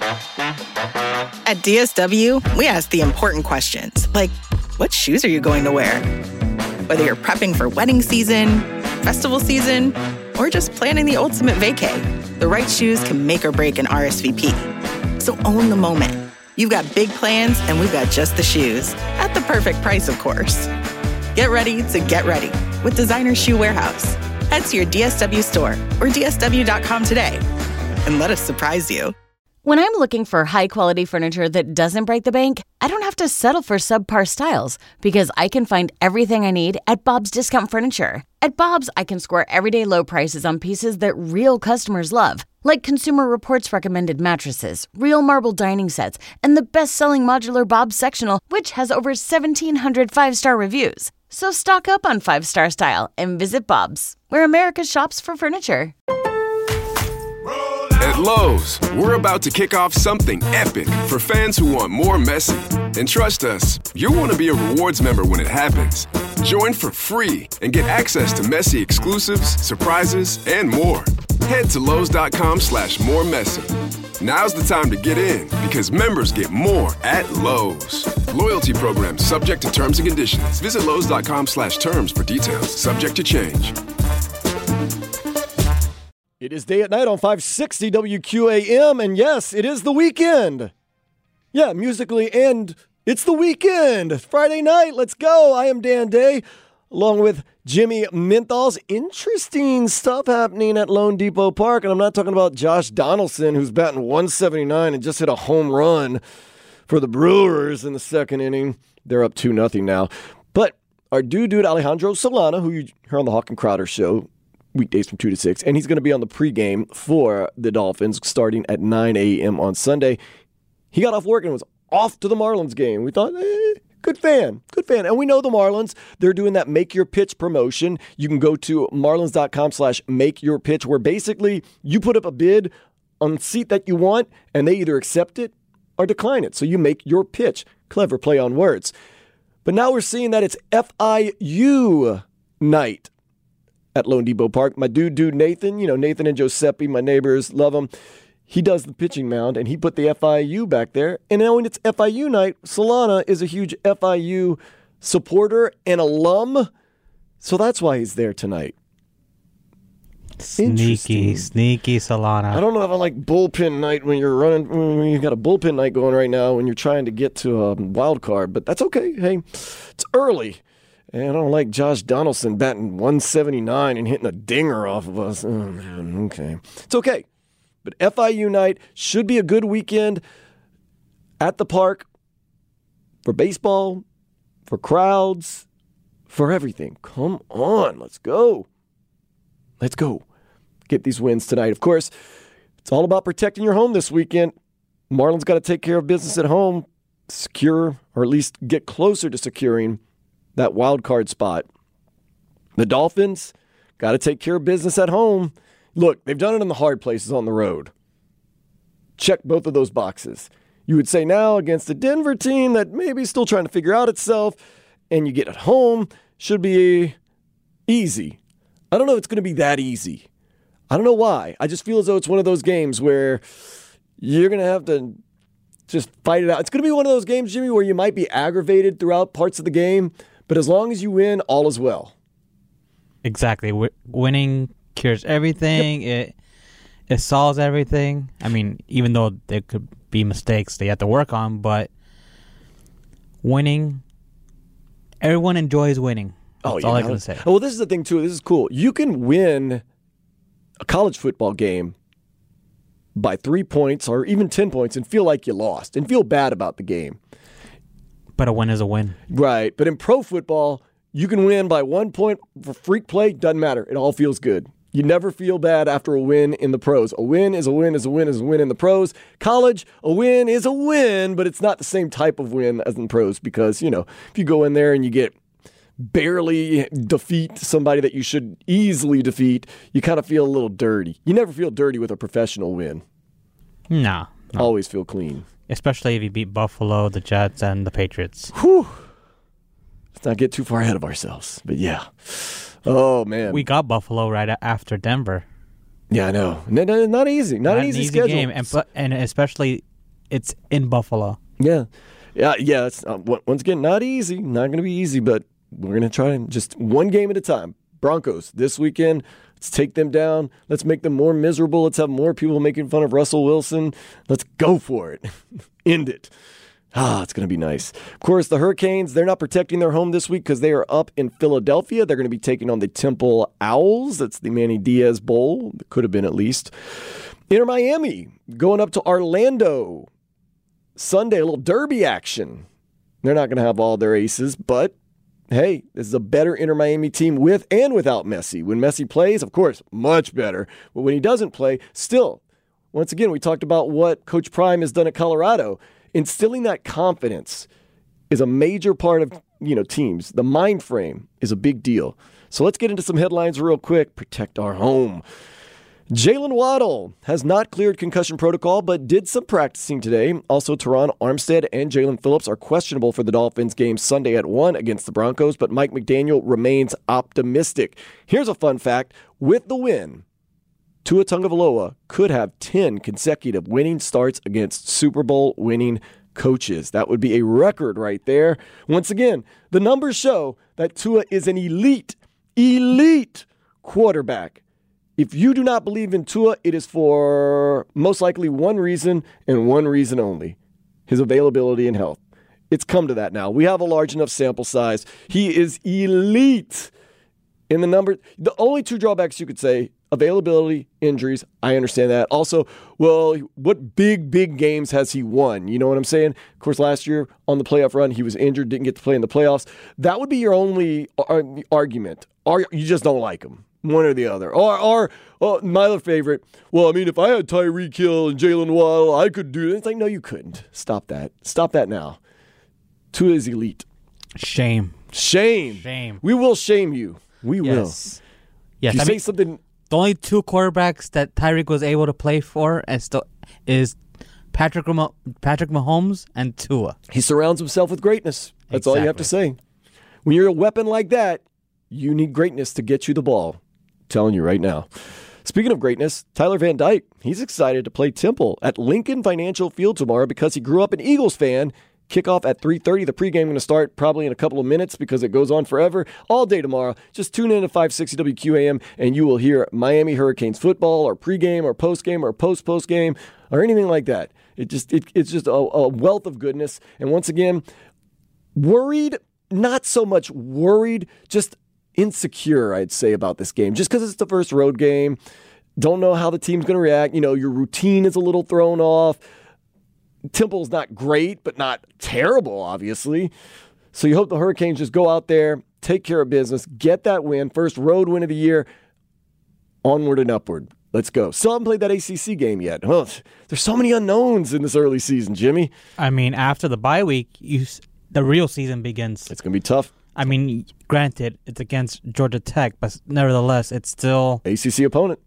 At DSW, we ask the important questions, like, what shoes are you going to wear? Whether you're prepping for wedding season, festival season, or just planning the ultimate vacay, the right shoes can make or break an RSVP. So own the moment. You've got big plans, and we've got just the shoes. At the perfect price, of course. Get ready to get ready with Designer Shoe Warehouse. Head to your DSW store or DSW.com today and let us surprise you. When I'm looking for high-quality furniture that doesn't break the bank, I don't have to settle for subpar styles because I can find everything I need at Bob's Discount Furniture. At Bob's, I can score everyday low prices on pieces that real customers love, like Consumer Reports recommended mattresses, real marble dining sets, and the best-selling modular Bob's sectional, which has over 1,700 five-star reviews. So stock up on five-star style and visit Bob's, where America shops for furniture. At Lowe's, we're about to kick off something epic for fans who want more Messi. And trust us, you'll want to be a rewards member when it happens. Join for free and get access to Messi exclusives, surprises, and more. Head to Lowe's.com/moremessy. Now's the time to get in because members get more at Lowe's. Loyalty program subject to terms and conditions. Visit Lowe's.com/terms for details. Subject to change. It is Day at Night on 560 WQAM, and yes, it is the weekend. Yeah, musically, and it's the weekend. Friday night, let's go. I am Dan Day, along with Jimmy Menthols. Interesting stuff happening at Lone Depot Park, and I'm not talking about Josh Donaldson, who's batting 179 and just hit a home run for the Brewers in the second inning. They're up 2-0 now. But our dude Alejandro Solana, who you heard on the Hawk and Crowder show, weekdays from 2 to 6, and he's going to be on the pregame for the Dolphins starting at 9 a.m. on Sunday. He got off work and was off to the Marlins game. We thought, good fan. And we know the Marlins, they're doing that Make Your Pitch promotion. You can go to marlins.com/makeyourpitch, where basically you put up a bid on the seat that you want, and they either accept it or decline it. So you make your pitch. Clever play on words. But now we're seeing that it's FIU night at Lone Depot Park. My dude Nathan, Nathan and Giuseppe, my neighbors, love him. He does the pitching mound, and he put the FIU back there. And now when it's FIU night, Solana is a huge FIU supporter and alum, so that's why he's there tonight. Sneaky Solana. I don't know if I like bullpen night when you got a bullpen night going right now when you're trying to get to a wild card, but that's okay. Hey, it's early. And I don't like Josh Donaldson batting 179 and hitting a dinger off of us. Oh, man, okay. It's okay. But FIU night should be a good weekend at the park for baseball, for crowds, for everything. Come on, let's go. Let's go. Get these wins tonight. Of course, it's all about protecting your home this weekend. Marlins got to take care of business at home, secure, or at least get closer to securing that wild card spot. The Dolphins got to take care of business at home. Look, they've done it in the hard places on the road. Check both of those boxes. You would say now against a Denver team that maybe is still trying to figure out itself, and you get at home, should be easy. I don't know if it's going to be that easy. I don't know why. I just feel as though it's one of those games where you're going to have to just fight it out. It's going to be one of those games, Jimmy, where you might be aggravated throughout parts of the game, but as long as you win, all is well. Exactly. Winning cures everything. Yep. It solves everything. I mean, even though there could be mistakes they have to work on, but winning, everyone enjoys winning. That's all I can say. Well, this is the thing, too. This is cool. You can win a college football game by 3 points or even 10 points and feel like you lost and feel bad about the game. But a win is a win. Right. But in pro football, you can win by 1 point for freak play. Doesn't matter. It all feels good. You never feel bad after a win in the pros. A win is a win is a win is a win in the pros. College, a win is a win, but it's not the same type of win as in pros because, if you go in there and you get barely defeat somebody that you should easily defeat, you kind of feel a little dirty. You never feel dirty with a professional win. No. Always feel clean. Especially if you beat Buffalo, the Jets, and the Patriots. Whew. Let's not get too far ahead of ourselves. But yeah. Oh, man. We got Buffalo right after Denver. Yeah, I know. Not easy. Not an easy schedule. Game. And especially it's in Buffalo. Yeah. It's once again not easy. Not going to be easy, but we're going to try just one game at a time. Broncos this weekend. Let's take them down. Let's make them more miserable. Let's have more people making fun of Russell Wilson. Let's go for it. End it. It's going to be nice. Of course, the Hurricanes, they're not protecting their home this week because they are up in Philadelphia. They're going to be taking on the Temple Owls. That's the Manny Diaz Bowl. It could have been at least. Inter Miami going up to Orlando. Sunday, a little derby action. They're not going to have all their aces, but hey, this is a better Inter Miami team with and without Messi. When Messi plays, of course, much better. But when he doesn't play, still, once again, we talked about what Coach Prime has done at Colorado. Instilling that confidence is a major part of, teams. The mind frame is a big deal. So let's get into some headlines real quick. Protect our home. Jalen Waddle has not cleared concussion protocol, but did some practicing today. Also, Teron Armstead and Jalen Phillips are questionable for the Dolphins game Sunday at 1 against the Broncos, but Mike McDaniel remains optimistic. Here's a fun fact. With the win, Tua Tagovailoa could have 10 consecutive winning starts against Super Bowl winning coaches. That would be a record right there. Once again, the numbers show that Tua is an elite quarterback. If you do not believe in Tua, it is for most likely one reason and one reason only: his availability and health. It's come to that now. We have a large enough sample size. He is elite in the number. The only two drawbacks you could say: availability, injuries. I understand that. Also, well, what big games has he won? You know what I'm saying? Of course, last year on the playoff run, he was injured, didn't get to play in the playoffs. That would be your only argument. Or you just don't like him. One or the other. Or my other favorite, well, I mean, if I had Tyreek Hill and Jalen Waddle, I could do it. It's like, no, you couldn't. Stop that. Stop that now. Tua is elite. Shame. We will shame you. We will. Yes. If you say something. The only two quarterbacks that Tyreek was able to play for is Patrick Mahomes and Tua. He surrounds himself with greatness. That's all you have to say. When you're a weapon like that, you need greatness to get you the ball. Telling you right now. Speaking of greatness, Tyler Van Dyke, he's excited to play Temple at Lincoln Financial Field tomorrow because he grew up an Eagles fan. Kickoff at 3:30. The pregame going to start probably in a couple of minutes because it goes on forever. All day tomorrow. Just tune in to 560 WQAM and you will hear Miami Hurricanes football or pregame or postgame or postgame or anything like that. It's just a wealth of goodness. And once again, worried, not so much worried, just insecure, I'd say, about this game. Just because it's the first road game. Don't know how the team's going to react. Your routine is a little thrown off. Temple's not great, but not terrible, obviously. So you hope the Hurricanes just go out there, take care of business, get that win. First road win of the year. Onward and upward. Let's go. Still haven't played that ACC game yet. There's so many unknowns in this early season, Jimmy. I mean, after the bye week, the real season begins. It's going to be tough. I mean, granted, it's against Georgia Tech, but nevertheless, it's still ACC opponent.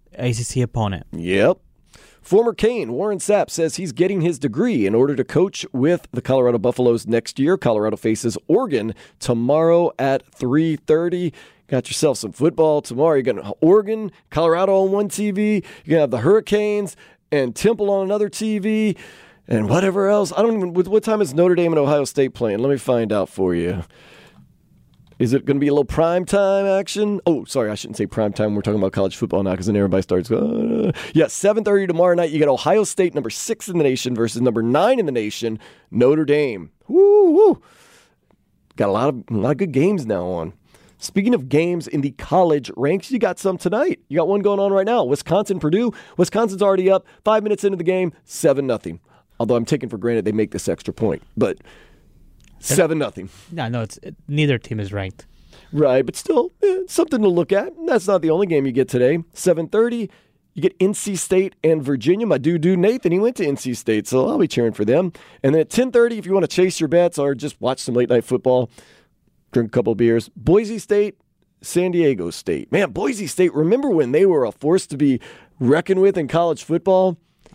Yep. Former Cane, Warren Sapp, says he's getting his degree in order to coach with the Colorado Buffaloes next year. Colorado faces Oregon tomorrow at 3:30. Got yourself some football tomorrow. You're going to Oregon, Colorado on one TV. You're going to have the Hurricanes and Temple on another TV. And whatever else. I don't even, what time is Notre Dame and Ohio State playing? Let me find out for you. Is it going to be a little prime time action? Oh, sorry, I shouldn't say prime time. We're talking about college football now because then everybody starts going, 7:30 tomorrow night. You got Ohio State, number 6 in the nation, versus number 9 in the nation, Notre Dame. Woo! Got a lot of good games now on. Speaking of games in the college ranks, you got some tonight. You got one going on right now. Wisconsin, Purdue. Wisconsin's already up. 5 minutes into the game, 7-0. Although I'm taking for granted they make this extra point, but 7-0. No, neither team is ranked. Right, but still, something to look at. That's not the only game you get today. 7:30, you get NC State and Virginia. My dude Nathan, he went to NC State, so I'll be cheering for them. And then at 10:30, if you want to chase your bets or just watch some late-night football, drink a couple of beers, Boise State, San Diego State. Man, Boise State, remember when they were a force to be reckoned with in college football?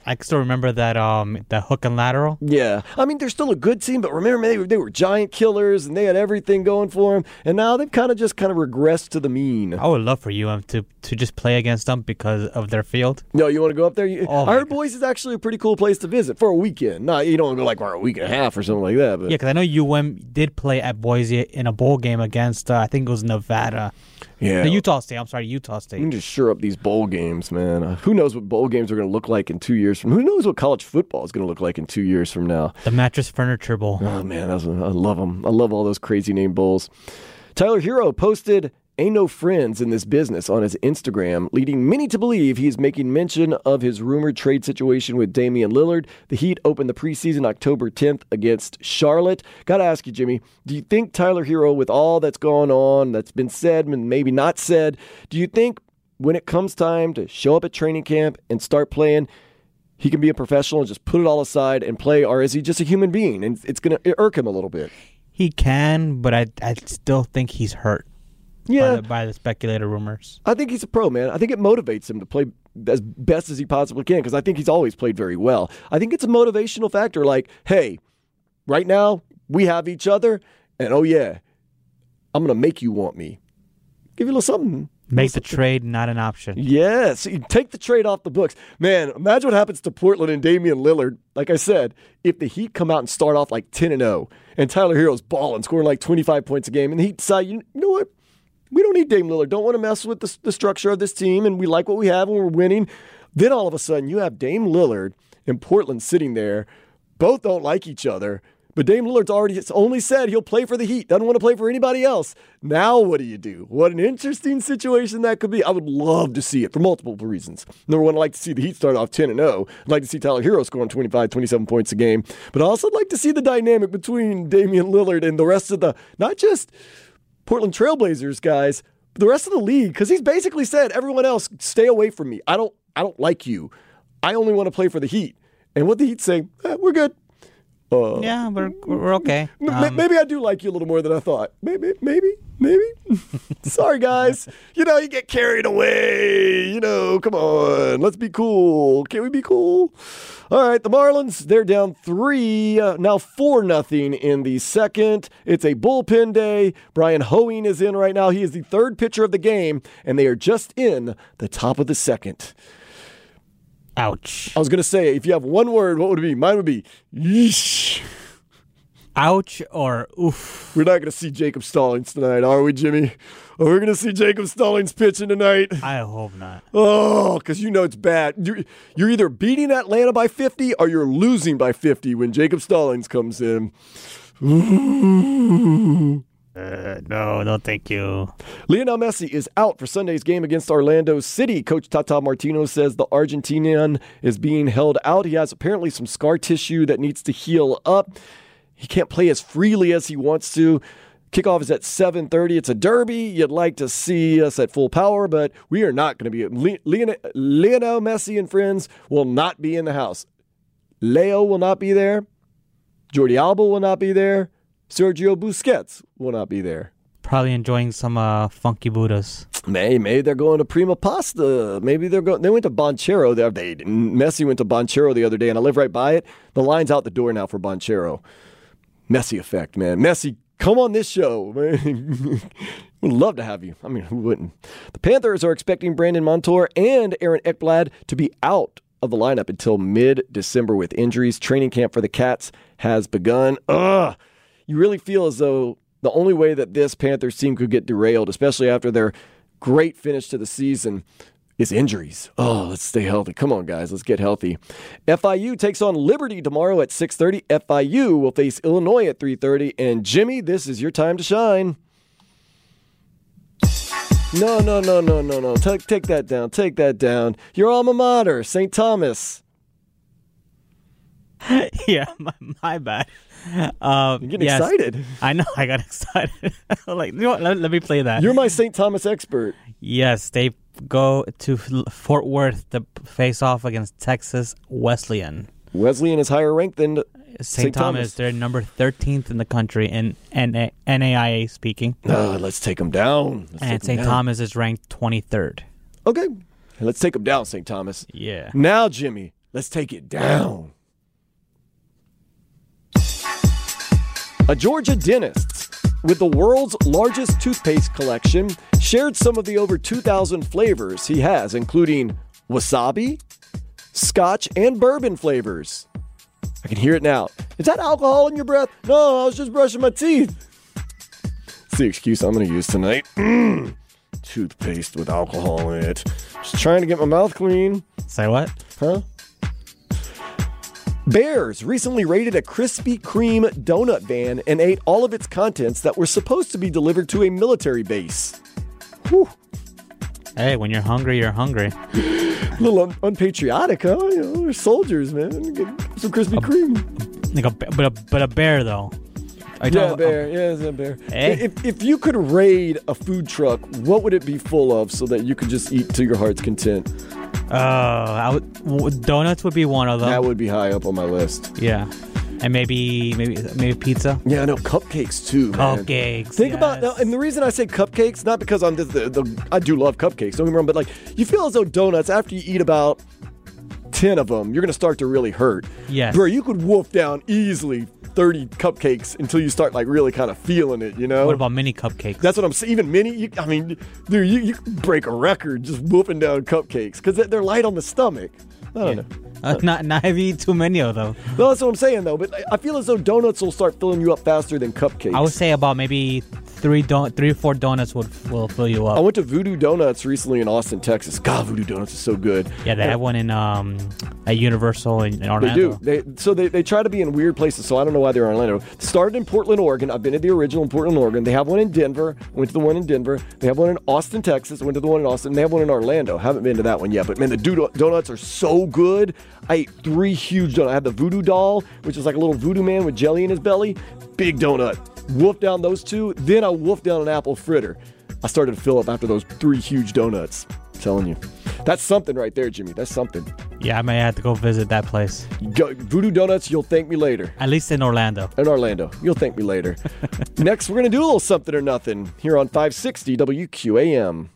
I can still remember that the hook and lateral. Yeah. I mean, they're still a good team, but remember, they were giant killers, and they had everything going for them, and now they've kind of regressed to the mean. I would love for you to just play against them because of their field. No, you want to go up there? I heard God. Boise is actually a pretty cool place to visit for a weekend. No, you don't want to go like for a week and a half or something like that. But. Yeah, because I know UM did play at Boise in a bowl game against, I think it was Nevada. Yeah. No, Utah State. I'm sorry, Utah We State. can just sure up these bowl games, man. Who knows what bowl games are going to look like in 2 years from? Who knows what college football is going to look like in 2 years from now? The Mattress Furniture Bowl. Oh man, I love them. I love all those crazy name bowls. Tyler Hero posted "Ain't no friends in this business" on his Instagram, leading many to believe he's making mention of his rumored trade situation with Damian Lillard. The Heat opened the preseason October 10th against Charlotte. Got to ask you, Jimmy, do you think Tyler Hero, with all that's gone on, that's been said and maybe not said, do you think when it comes time to show up at training camp and start playing, he can be a professional and just put it all aside and play, or is he just a human being and it's going to irk him a little bit? He can, but I still think he's hurt. Yeah. By the speculator rumors. I think he's a pro, man. I think it motivates him to play as best as he possibly can because I think he's always played very well. I think it's a motivational factor like, hey, right now we have each other, and oh yeah, I'm going to make you want me. Give you a little something. Make the trade not an option. Yes, you take the trade off the books. Man, imagine what happens to Portland and Damian Lillard. Like I said, if the Heat come out and start off like 10-0, and Tyler Hero's balling, scoring like 25 points a game, and the Heat decide, you know what? We don't need Dame Lillard. Don't want to mess with the structure of this team, and we like what we have and we're winning. Then all of a sudden, you have Dame Lillard and Portland sitting there. Both don't like each other, but Dame Lillard's only said he'll play for the Heat. Doesn't want to play for anybody else. Now what do? What an interesting situation that could be. I would love to see it for multiple reasons. Number one, I'd like to see the Heat start off 10-0. I'd like to see Tyler Hero scoring 25, 27 points a game. But I also like to see the dynamic between Damian Lillard and the rest of not just Portland Trailblazers guys, but the rest of the league, because he's basically said, everyone else, stay away from me. I don't like you. I only want to play for the Heat. And what the Heat say, we're good. Yeah, we're okay. Maybe I do like you a little more than I thought. Maybe. Sorry, guys. You get carried away. Come on. Let's be cool. Can we be cool? All right, the Marlins, they're down 3, now 4-0 in the second. It's a bullpen day. Brian Hoeing is in right now. He is the third pitcher of the game, and they are just in the top of the second. Ouch. I was going to say, if you have one word, what would it be? Mine would be, yeesh. Ouch or oof. We're not going to see Jacob Stallings tonight, are we, Jimmy? Are we going to see Jacob Stallings pitching tonight? I hope not. Oh, because it's bad. You're either beating Atlanta by 50 or you're losing by 50 when Jacob Stallings comes in. No, thank you. Lionel Messi is out for Sunday's game against Orlando City. Coach Tata Martino says the Argentinian is being held out. He has apparently some scar tissue that needs to heal up. He can't play as freely as he wants to. Kickoff is at 7:30. It's a derby. You'd like to see us at full power, but we are not going to be. Lionel Messi and friends will not be in the house. Leo will not be there. Jordi Alba will not be there. Sergio Busquets will not be there. Probably enjoying some funky Buddhas. Maybe they're going to Prima Pasta. Maybe they went to Bonchero. Messi went to Bonchero the other day, and I live right by it. The line's out the door now for Bonchero. Messi effect, man. Messi, come on this show, man. Would love to have you. I mean, who wouldn't? The Panthers are expecting Brandon Montour and Aaron Ekblad to be out of the lineup until mid-December with injuries. Training camp for the Cats has begun. You really feel as though the only way that this Panthers team could get derailed, especially after their great finish to the season, is injuries. Let's stay healthy. Come on, guys. Let's get healthy. FIU takes on Liberty tomorrow at 6:30. FIU will face Illinois at 3:30. And Jimmy, this is your time to shine. No. Take that down. Take that down. Your alma mater, St. Thomas. Yeah, my bad. You're getting excited. I know, I got excited. Like, you know what? Let me play that. You're my St. Thomas expert. Yes, they go to Fort Worth to face off against Texas Wesleyan. Wesleyan is higher ranked than St. Thomas. They're number 13th in the country in NAIA speaking. Let's take them down. And St. Thomas is ranked 23rd. Okay. Let's take them down, St. Thomas. Yeah. Now, Jimmy, Let's take it down. A Georgia dentist with the world's largest toothpaste collection shared some of the over 2,000 flavors he has, including wasabi, scotch, and bourbon flavors. I can hear it now. Is that alcohol in your breath? No, I was just brushing my teeth. It's the excuse I'm going to use tonight. Toothpaste with alcohol in it. Just trying to get my mouth clean. Say what? Huh? Bears recently raided a Krispy Kreme donut van and ate all of its contents that were supposed to be delivered to a military base. Whew. Hey, when you're hungry, you're hungry. A little unpatriotic, huh? You know, they're soldiers, man. Get some Krispy Kreme. But a bear, though. Yeah, a bear. Yeah, it's a bear. Hey? If you could raid a food truck, what would it be full of so that you could just eat to your heart's content? Donuts would be one of them. That would be high up on my list. Yeah. And maybe pizza. Yeah, I know, cupcakes too, man. Cupcakes. Think about now, and the reason I say cupcakes, not because I'm I do love cupcakes, don't get me wrong, but like you feel as though donuts, after you eat about 10 of them, you're gonna start to really hurt. Yes. Bro, you could wolf down easily 30 cupcakes until you start like really kind of feeling it, you know? What about mini cupcakes? That's what I'm saying. Even mini, dude, you could break a record just wolfing down cupcakes because they're light on the stomach. I don't know. Not if you eat too many of them. No, that's what I'm saying though. But I feel as though donuts will start filling you up faster than cupcakes. I would say about maybe 3 or 4 donuts will fill you up. I went to Voodoo Donuts recently in Austin, Texas. God, Voodoo Donuts is so good. Yeah, they have one in at Universal in Orlando. They do. They try to be in weird places, so I don't know why they're in Orlando. Started in Portland, Oregon. I've been to the original in Portland, Oregon. They have one in Denver. Went to the one in Denver. They have one in Austin, Texas. Went to the one in Austin. They have one in Orlando. Haven't been to that one yet. But man, the donuts are so good. I ate 3 huge donuts. I had the Voodoo Doll, which is like a little voodoo man with jelly in his belly. Big donut. Wolfed down those 2. Then I wolfed down an apple fritter. I started to fill up after those 3 huge donuts. I'm telling you. That's something right there, Jimmy. That's something. Yeah, I may have to go visit that place. Voodoo Donuts, you'll thank me later. At least in Orlando. In Orlando. You'll thank me later. Next, we're going to do a little something or nothing here on 560 WQAM.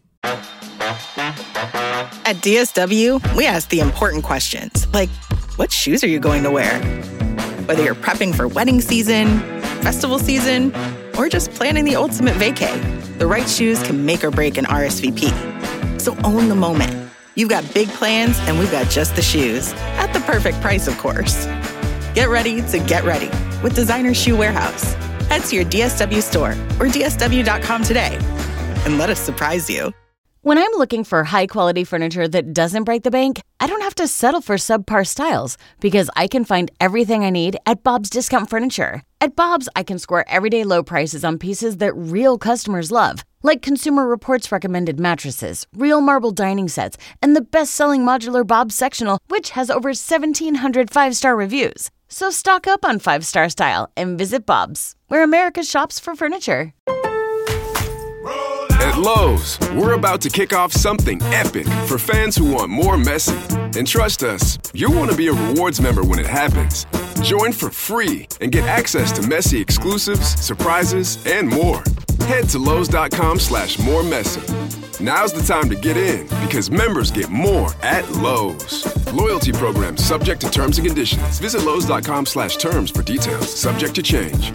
At DSW, we ask the important questions, like, what shoes are you going to wear? Whether you're prepping for wedding season, festival season, or just planning the ultimate vacay, the right shoes can make or break an RSVP. So own the moment. You've got big plans, and we've got just the shoes. At the perfect price, of course. Get ready to get ready with Designer Shoe Warehouse. Head to your DSW store or DSW.com today and let us surprise you. When I'm looking for high-quality furniture that doesn't break the bank, I don't have to settle for subpar styles because I can find everything I need at Bob's Discount Furniture. At Bob's, I can score everyday low prices on pieces that real customers love, like Consumer Reports recommended mattresses, real marble dining sets, and the best-selling modular Bob's sectional, which has over 1,700 5-star reviews. So stock up on 5-star style and visit Bob's, where America shops for furniture. At Lowe's, we're about to kick off something epic for fans who want more Messi. And trust us, you'll want to be a rewards member when it happens. Join for free and get access to Messi exclusives, surprises, and more. Head to Lowe's.com/moremessy. Now's the time to get in because members get more at Lowe's. Loyalty program subject to terms and conditions. Visit Lowe's.com/terms for details. Subject to change.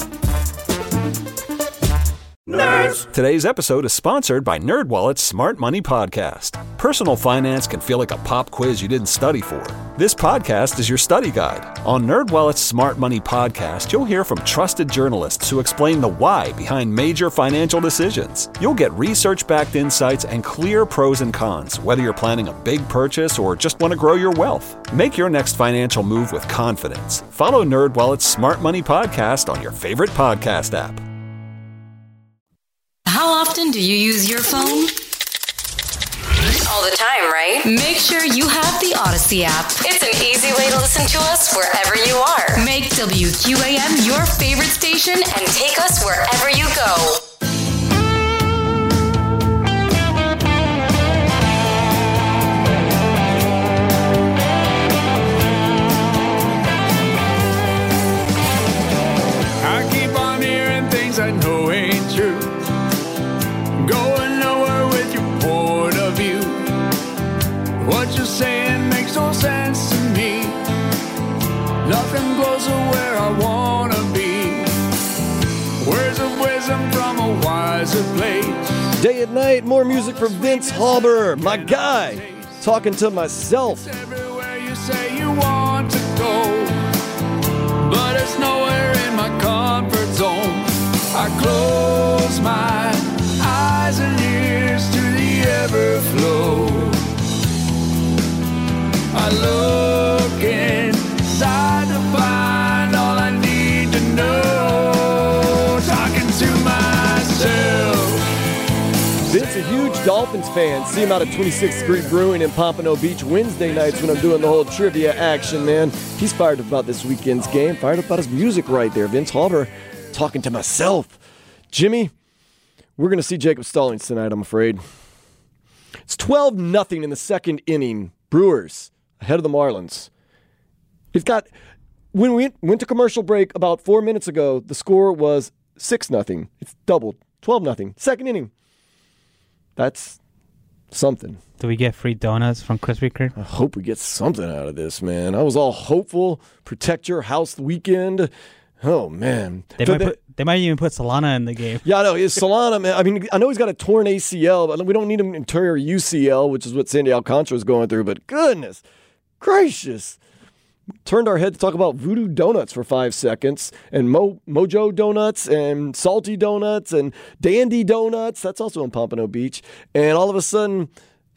Nerds! Today's episode is sponsored by NerdWallet's Smart Money Podcast. Personal finance can feel like a pop quiz you didn't study for. This podcast is your study guide. On NerdWallet's Smart Money Podcast, you'll hear from trusted journalists who explain the why behind major financial decisions. You'll get research-backed insights and clear pros and cons, whether you're planning a big purchase or just want to grow your wealth. Make your next financial move with confidence. Follow NerdWallet's Smart Money Podcast on your favorite podcast app. How often do you use your phone? All the time, right? Make sure you have the Odyssey app. It's an easy way to listen to us wherever you are. Make WQAM your favorite station and take us wherever you go. I keep on hearing things I know ain't true. Going nowhere with your point of view. What you're saying makes no sense to me. closer where I wanna be. Words of wisdom from a wiser place. Day and night, more music from Vince Halber, my guy, talking to myself. Everywhere you say you want to go, but it's nowhere in my comfort zone. I close my eyes and ears to the everflow. I look inside to find all I need to know. Talking to myself. Vince, a huge Dolphins fan. See him out at 26th Street Brewing in Pompano Beach Wednesday nights when I'm doing the whole trivia action, man. He's fired up about this weekend's game, fired up about his music right there. Vince Halber, talking to myself. Jimmy, we're going to see Jacob Stallings tonight, I'm afraid. It's 12-0 in the second inning. Brewers ahead of the Marlins. When we went to commercial break about 4 minutes ago, the score was 6-0. It's doubled. 12-0. Second inning. That's something. Do we get free donuts from Krispy Kreme? I hope we get something out of this, man. I was all hopeful. Protect your house weekend. Oh, man. They might even put Solana in the game. Yeah, I know. Is Solana, man. I mean, I know he's got a torn ACL, but we don't need him to tear UCL, which is what Sandy Alcantara is going through. But goodness gracious. Turned our head to talk about Voodoo Donuts for 5 seconds, and Mojo Donuts, and Salty Donuts, and Dandy Donuts. That's also in Pompano Beach. And all of a sudden,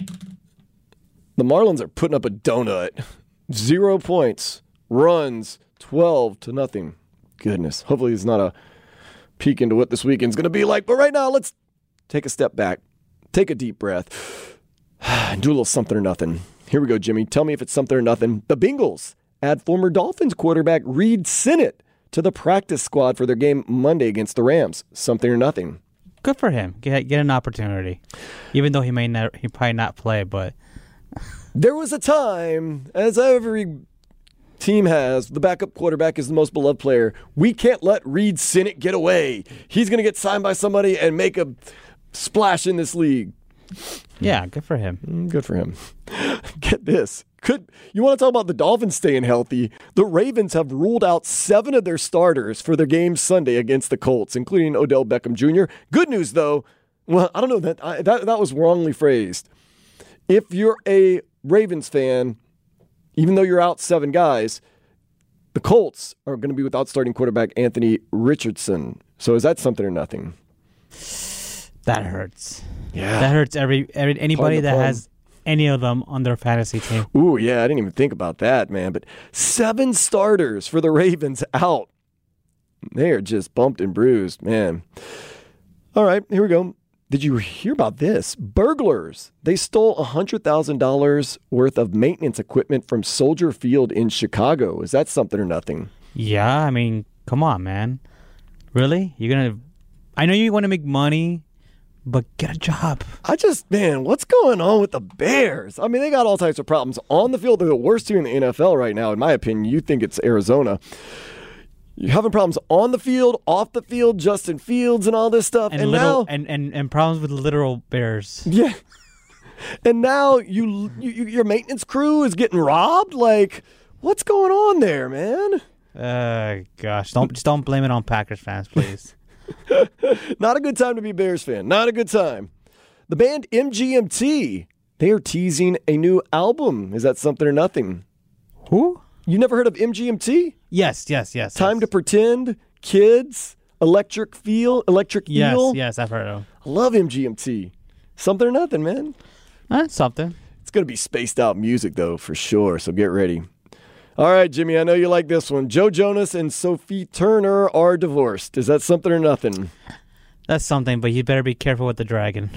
the Marlins are putting up a donut. 0 points. Runs 12-0. Goodness. Hopefully it's not a peek into what this weekend's going to be like. But right now, let's take a step back. Take a deep breath. And do a little something or nothing. Here we go, Jimmy. Tell me if it's something or nothing. The Bengals add former Dolphins quarterback Reed Sinnett to the practice squad for their game Monday against the Rams. Something or nothing. Good for him. Get an opportunity. Even though he probably not play, but there was a time, as every team has, the backup quarterback is the most beloved player. We can't let Reed Sinnett get away. He's going to get signed by somebody and make a splash in this league. Yeah, good for him. Good for him. Get this. You want to talk about the Dolphins staying healthy? The Ravens have ruled out 7 of their starters for their game Sunday against the Colts, including Odell Beckham Jr. Good news, though. Well, I don't know. That was wrongly phrased. If you're a Ravens fan, even though you're out 7 guys, the Colts are going to be without starting quarterback Anthony Richardson. So is that something or nothing? That hurts. Yeah. That hurts anybody that has any of them on their fantasy team. Ooh, yeah, I didn't even think about that, man. But 7 starters for the Ravens out. They are just bumped and bruised, man. All right, here we go. Did you hear about this? Burglars. They stole $100,000 worth of maintenance equipment from Soldier Field in Chicago. Is that something or nothing? Yeah, I mean, come on, man. Really? I know you want to make money, but get a job. Man, what's going on with the Bears? I mean, they got all types of problems on the field. They're the worst team in the NFL right now, in my opinion. You think it's Arizona. You're having problems on the field, off the field, Justin Fields and all this stuff. And now problems with literal Bears. Yeah. And now your maintenance crew is getting robbed? Like, what's going on there, man? Gosh. Don't blame it on Packers fans, please. Not a good time to be a Bears fan. Not a good time. The band MGMT, they are teasing a new album. Is that something or nothing? Who? You never heard of MGMT? Yes. Time to Pretend, Kids, Electric Eel. Yes, I've heard of them. I love MGMT. Something or nothing, man. Something. It's going to be spaced out music, though, for sure, so get ready. All right, Jimmy, I know you like this one. Joe Jonas and Sophie Turner are divorced. Is that something or nothing? That's something, but you better be careful with the dragon.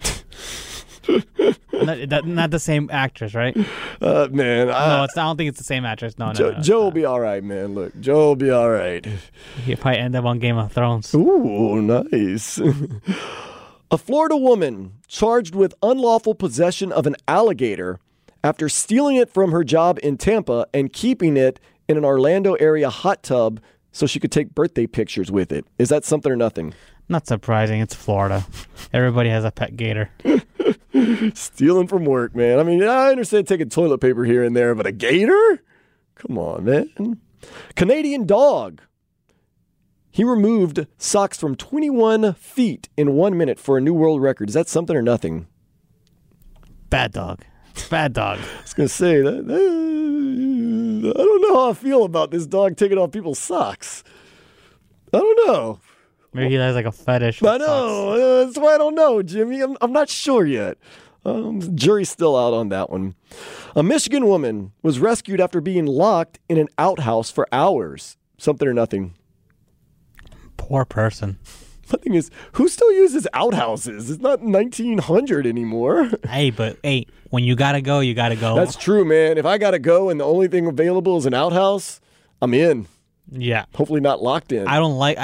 Not the same actress, right? Man. I don't think it's the same actress. No. Joe will be all right, man. Look, Joe will be all right. He'll probably end up on Game of Thrones. Ooh, nice. A Florida woman charged with unlawful possession of an alligator after stealing it from her job in Tampa and keeping it in an Orlando area hot tub so she could take birthday pictures with it. Is that something or nothing? Not surprising. It's Florida. Everybody has a pet gator. Stealing from work, man. I mean, I understand taking toilet paper here and there, but a gator? Come on, man. Canadian dog. He removed socks from 21 feet in 1 minute for a new world record. Is that something or nothing? Bad dog. Bad dog. I was going to say, that. I don't know how I feel about this dog taking off people's socks. I don't know. Maybe he has like a fetish with I know. That's why I don't know, Jimmy. I'm not sure yet. Jury's still out on that one. A Michigan woman was rescued after being locked in an outhouse for hours. Something or nothing. Poor person. The thing is, who still uses outhouses? It's not 1900 anymore. Hey, when you gotta go, you gotta go. That's true, man. If I gotta go and the only thing available is an outhouse, I'm in. Yeah. Hopefully not locked in. I don't like.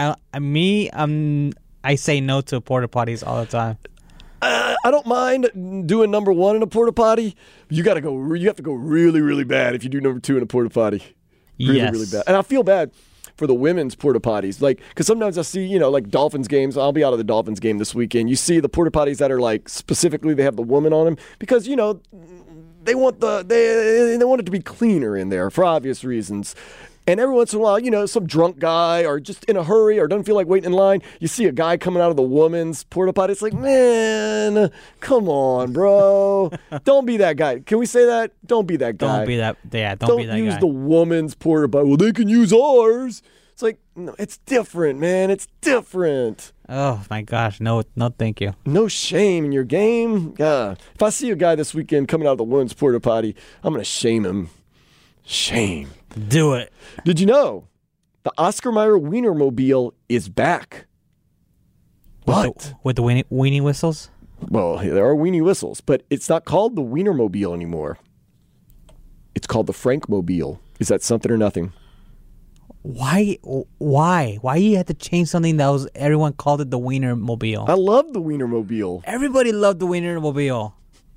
I say no to porta potties all the time. I don't mind doing number one in a porta potty. You have to go really, really bad if you do number two in a porta potty. Really, yes. really bad. And I feel bad for the women's porta potties, like, because sometimes I see, like Dolphins games. I'll be out of the Dolphins game this weekend. You see the porta potties that are like specifically they have the woman on them because they want they want it to be cleaner in there for obvious reasons. And every once in a while, some drunk guy or just in a hurry or doesn't feel like waiting in line, you see a guy coming out of the woman's porta potty. It's like, man, come on, bro. Don't be that guy. Can we say that? Don't be that guy. Don't be that. Yeah, don't be that guy. Don't use the woman's porta potty. Well, they can use ours. It's like, no, it's different, man. It's different. Oh, my gosh. No, thank you. No shame in your game. Yeah. If I see a guy this weekend coming out of the woman's porta potty, I'm going to shame him. Shame. Do it. Did you know the Oscar Mayer Wienermobile is back? What? With the weenie whistles? Well, there are weenie whistles, but it's not called the Wienermobile anymore. It's called the Frankmobile. Is that something or nothing? Why you had to change something that was everyone called it the Wienermobile? I love the Wienermobile. Everybody loved the Wienermobile.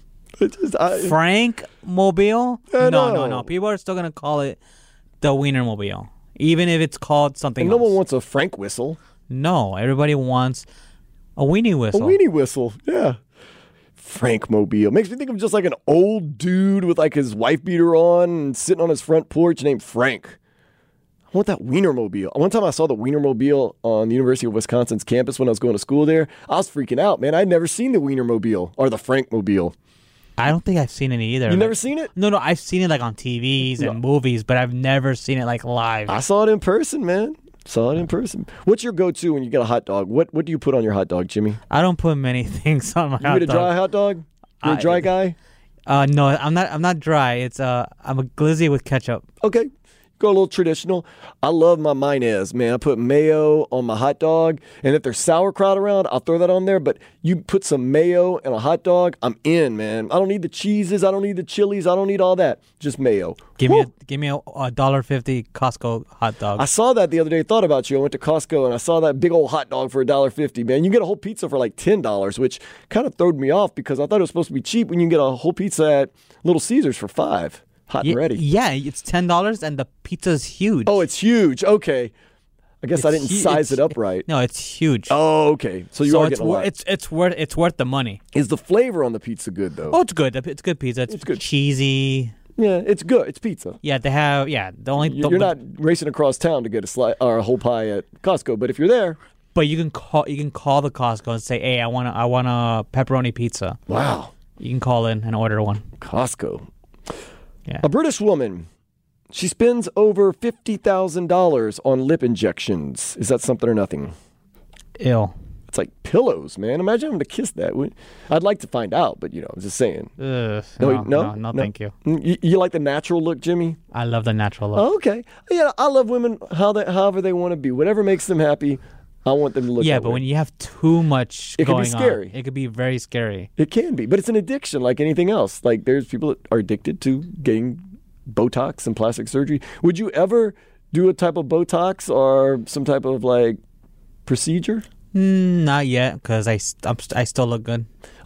Frank Mobile? No. People are still gonna call it the Wienermobile, even if it's called something else. No one wants a Frank whistle. No, everybody wants a weenie whistle. A weenie whistle, yeah. Frank Mobile makes me think of just like an old dude with like his wife beater on and sitting on his front porch named Frank. I want that Wienermobile. One time I saw the Wienermobile on the University of Wisconsin's campus when I was going to school there. I was freaking out, man. I'd never seen the Wienermobile or the Frankmobile. I don't think I've seen it either. You've never seen it? No, I've seen it like on TVs and movies, but I've never seen it like live. I saw it in person, man. Saw it in person. What's your go-to when you get a hot dog? What do you put on your hot dog, Jimmy? I don't put many things on my hot dog. You eat a dry hot dog? You're a dry guy? No, I'm not. I'm not dry. I'm a glizzy with ketchup. Okay. Go a little traditional. I love my mayonnaise, man. I put mayo on my hot dog, and if there's sauerkraut around, I'll throw that on there. But you put some mayo in a hot dog, I'm in, man. I don't need the cheeses. I don't need the chilies. I don't need all that. Just mayo. Give me a $1.50 Costco hot dog. I saw that the other day. Thought about you. I went to Costco and I saw that big old hot dog for $1.50. Man, you can get a whole pizza for like $10, which kind of throwed me off because I thought it was supposed to be cheap when you can get a whole pizza at Little Caesars for $5. Hot and ready. Yeah, it's $10 and the pizza's huge. Oh, it's huge. Okay. I guess I didn't size it up right. No, it's huge. Oh, okay. So you are getting a lot. It's worth the money. Is the flavor on the pizza good though? Oh, it's good. It's good pizza. It's good. Cheesy. Yeah, it's good. It's pizza. Yeah, they have. Yeah, you're not racing across town to get a whole pie at Costco, but if you're there, but you can call the Costco and say, "Hey, I want a pepperoni pizza." Wow. You can call in and order one. Costco. Yeah. A British woman, she spends over $50,000 on lip injections. Is that something or nothing? Ew. It's like pillows, man. Imagine having to kiss that. I'd like to find out, but I'm just saying. No, thank you. You like the natural look, Jimmy? I love the natural look. Oh, okay. Yeah, I love women however they want to be. Whatever makes them happy, I want them to look. Yeah, that but way. when you have too much, it can be scary. It could be very scary. It can be, but it's an addiction like anything else. Like there's people that are addicted to getting Botox and plastic surgery. Would you ever do a type of Botox or some type of like procedure? Not yet, because I still look good.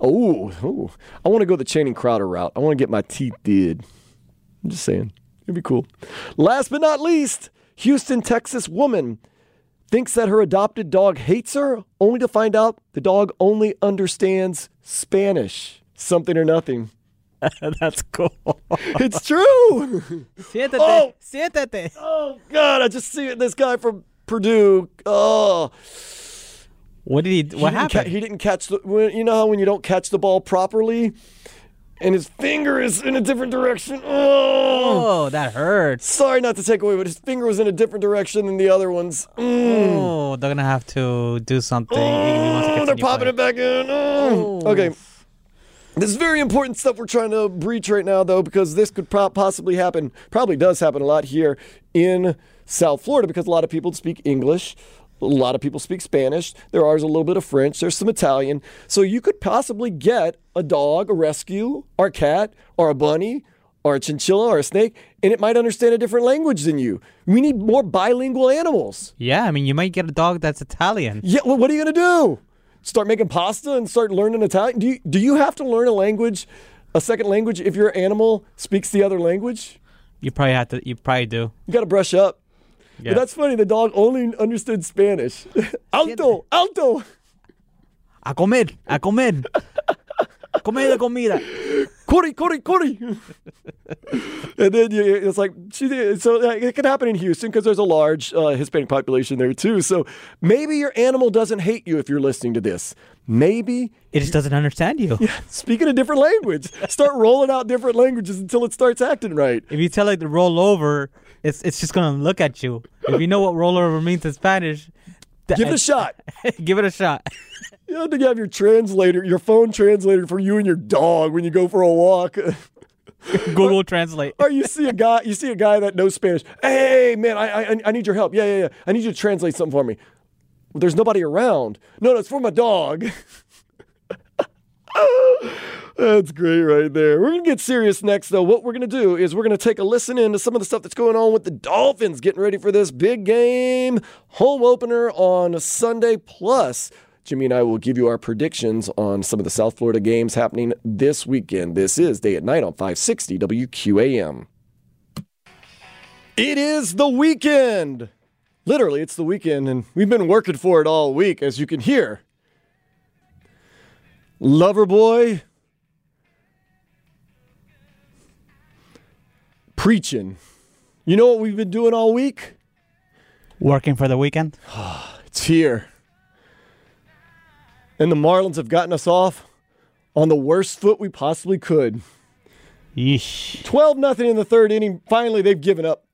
Oh, I want to go the Channing Crowder route. I want to get my teeth did. I'm just saying, it'd be cool. Last but not least, Houston, Texas woman thinks that her adopted dog hates her, only to find out the dog only understands Spanish. Something or nothing. That's cool. It's true. Siéntate. Oh! Siéntate. Oh, God, I just see this guy from Purdue. Oh. What happened? He didn't catch you know how when you don't catch the ball properly and his finger is in a different direction? Oh, that hurts. Sorry not to take away, but his finger was in a different direction than the other ones. Oh, they're going to have to do something. They're popping it back in. Okay. This is very important stuff we're trying to breach right now, though, because this could possibly happen, probably does happen a lot here in South Florida, because a lot of people speak English. A lot of people speak Spanish. There is a little bit of French. There's some Italian. So you could possibly get a dog, a rescue, or a cat, or a bunny, or a chinchilla, or a snake, and it might understand a different language than you. We need more bilingual animals. Yeah, I mean, you might get a dog that's Italian. Yeah, well, what are you going to do? Start making pasta and start learning Italian? Do you have to learn a second language, if your animal speaks the other language? You probably do. You got to brush up. Yeah. But that's funny. The dog only understood Spanish. Alto, alto. A comer. Come la comida. Corey. And then it's like, so it can happen in Houston because there's a large Hispanic population there too. So maybe your animal doesn't hate you if you're listening to this. Maybe it just doesn't understand you. Yeah, speaking a different language. Start rolling out different languages until it starts acting right. If you tell it to roll over, it's just going to look at you. If you know what roll over means in Spanish, give it a shot. Give it a shot. You have to have your phone translator for you and your dog when you go for a walk. Google Translate. Or you see a guy that knows Spanish. Hey, man, I need your help. Yeah. I need you to translate something for me. Well, there's nobody around. No, it's for my dog. That's great right there. We're going to get serious next, though. What we're going to do is we're going to take a listen into some of the stuff that's going on with the Dolphins getting ready for this big game home opener on Sunday. Plus, Jimmy and I will give you our predictions on some of the South Florida games happening this weekend. This is Day at Night on 560 WQAM. It is the weekend. Literally, it's the weekend, and we've been working for it all week, as you can hear. Loverboy preaching. You know what we've been doing all week? Working for the weekend? It's here. And the Marlins have gotten us off on the worst foot we possibly could. Yeesh. 12-0 in the third inning. Finally, they've given up.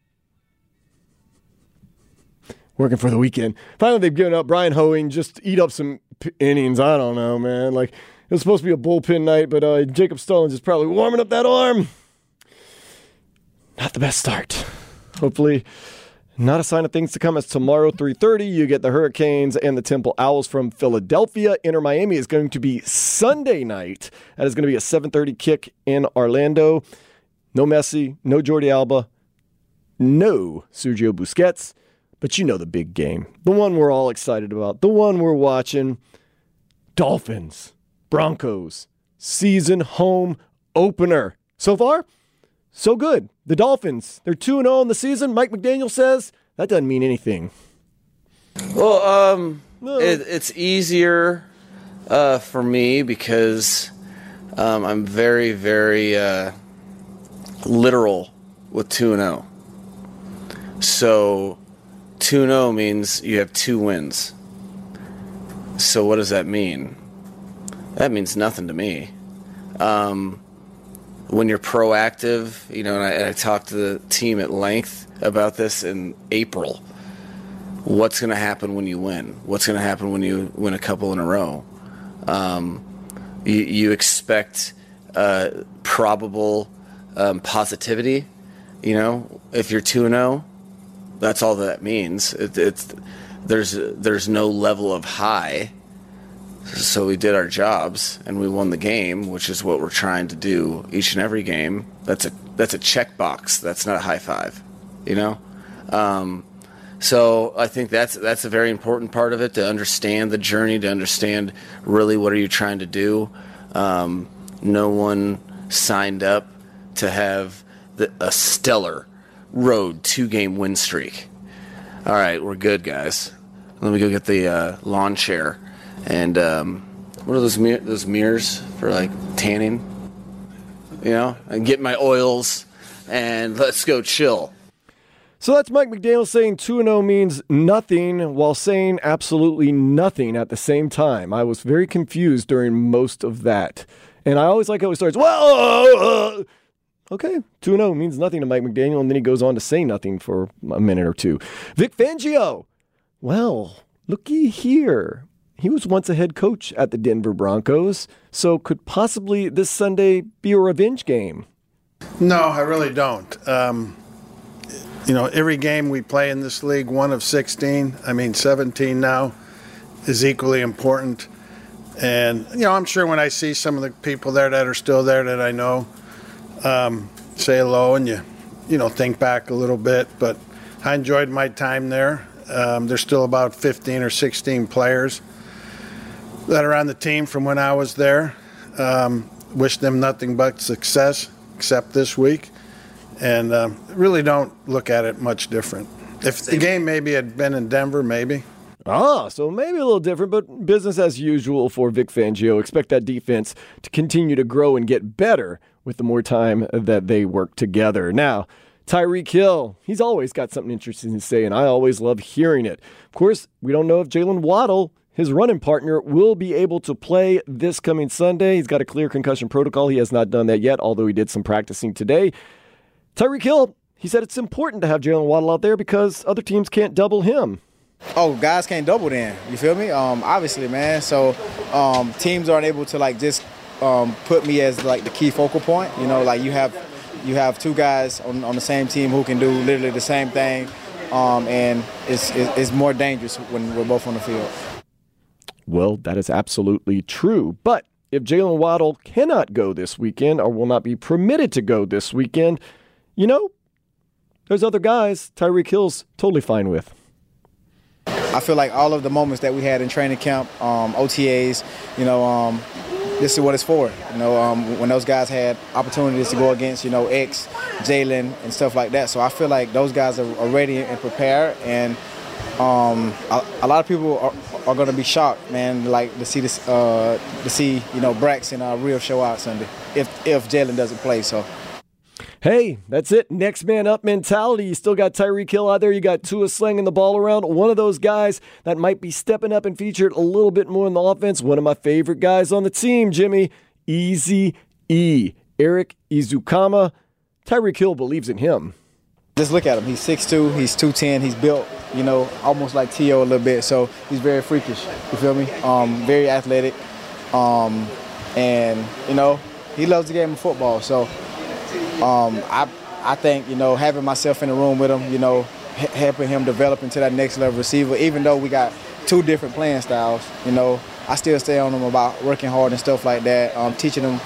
Working for the weekend. Finally, they've given up. Brian Hoeing just eat up some innings. I don't know, man. Like, it was supposed to be a bullpen night, but Jacob Stallings is probably warming up that arm. Not the best start. Hopefully, not a sign of things to come, as tomorrow, 3:30, you get the Hurricanes and the Temple Owls from Philadelphia. Inter Miami is going to be Sunday night. That is going to be a 7:30 kick in Orlando. No Messi, no Jordi Alba, no Sergio Busquets. But you know the big game. The one we're all excited about. The one we're watching. Dolphins, Broncos, season home opener. So far, so good. The Dolphins, they're 2-0 in the season. Mike McDaniel says that doesn't mean anything. Well, it's easier for me because I'm very, very literal with 2-0. So 2-0 means you have 2 wins. So what does that mean? That means nothing to me. When you're proactive, you know, and I talked to the team at length about this in April. What's going to happen when you win? What's going to happen when you win a couple in a row? You expect probable positivity. You know, if you're 2-0, that's all that means. There's no level of high. So we did our jobs and we won the game, which is what we're trying to do each and every game. That's a checkbox. That's not a high five, you know. So I think that's a very important part of it, to understand the journey, to understand really what are you trying to do. No one signed up to have a stellar road 2-game win streak. All right, we're good, guys. Let me go get the lawn chair. And what are those mirrors for, like, tanning? and get my oils and let's go chill. So that's Mike McDaniel saying 2-0 means nothing while saying absolutely nothing at the same time. I was very confused during most of that. And I always like how he starts, well, okay, 2-0 means nothing to Mike McDaniel, and then he goes on to say nothing for a minute or two. Vic Fangio, well, looky here. He was once a head coach at the Denver Broncos, so could possibly this Sunday be a revenge game? No, I really don't. Every game we play in this league, 1 of 16, 17 now, is equally important. And, I'm sure when I see some of the people there that are still there that I know, say hello and you think back a little bit. But I enjoyed my time there. There's still about 15 or 16 players that are on the team from when I was there. Wish them nothing but success, except this week. And really don't look at it much different. If the game maybe had been in Denver, maybe. So maybe a little different, but business as usual for Vic Fangio. Expect that defense to continue to grow and get better with the more time that they work together. Now, Tyreek Hill, he's always got something interesting to say, and I always love hearing it. Of course, we don't know if Jalen Waddle, his running partner, will be able to play this coming Sunday. He's got a clear concussion protocol. He has not done that yet, although he did some practicing today. Tyreek Hill, he said it's important to have Jalen Waddle out there because other teams can't double him. Oh, guys can't double then. You feel me? Obviously, man. So teams aren't able to just put me as the key focal point. You have two guys on the same team who can do literally the same thing, and it's more dangerous when we're both on the field. Well, that is absolutely true. But if Jalen Waddle cannot go this weekend or will not be permitted to go this weekend, there's other guys Tyreek Hill's totally fine with. I feel like all of the moments that we had in training camp, OTAs, this is what it's for. When those guys had opportunities to go against, X, Jalen, and stuff like that. So I feel like those guys are ready and prepared. And a lot of people are going to be shocked, man, to see this, Brax and Real show out Sunday if Jalen doesn't play. So. Hey, that's it. Next man up mentality. You still got Tyreek Hill out there. You got Tua slinging the ball around. One of those guys that might be stepping up and featured a little bit more in the offense. One of my favorite guys on the team, Jimmy. Easy E. Eric Izukama. Tyreek Hill believes in him. Just look at him. He's 6'2", he's 210, he's built, almost like T.O. a little bit. So he's very freakish. You feel me? Very athletic. And, he loves the game of football. So I think, having myself in the room with him, helping him develop into that next level receiver, even though we got two different playing styles, I still stay on him about working hard and stuff like that, teaching him,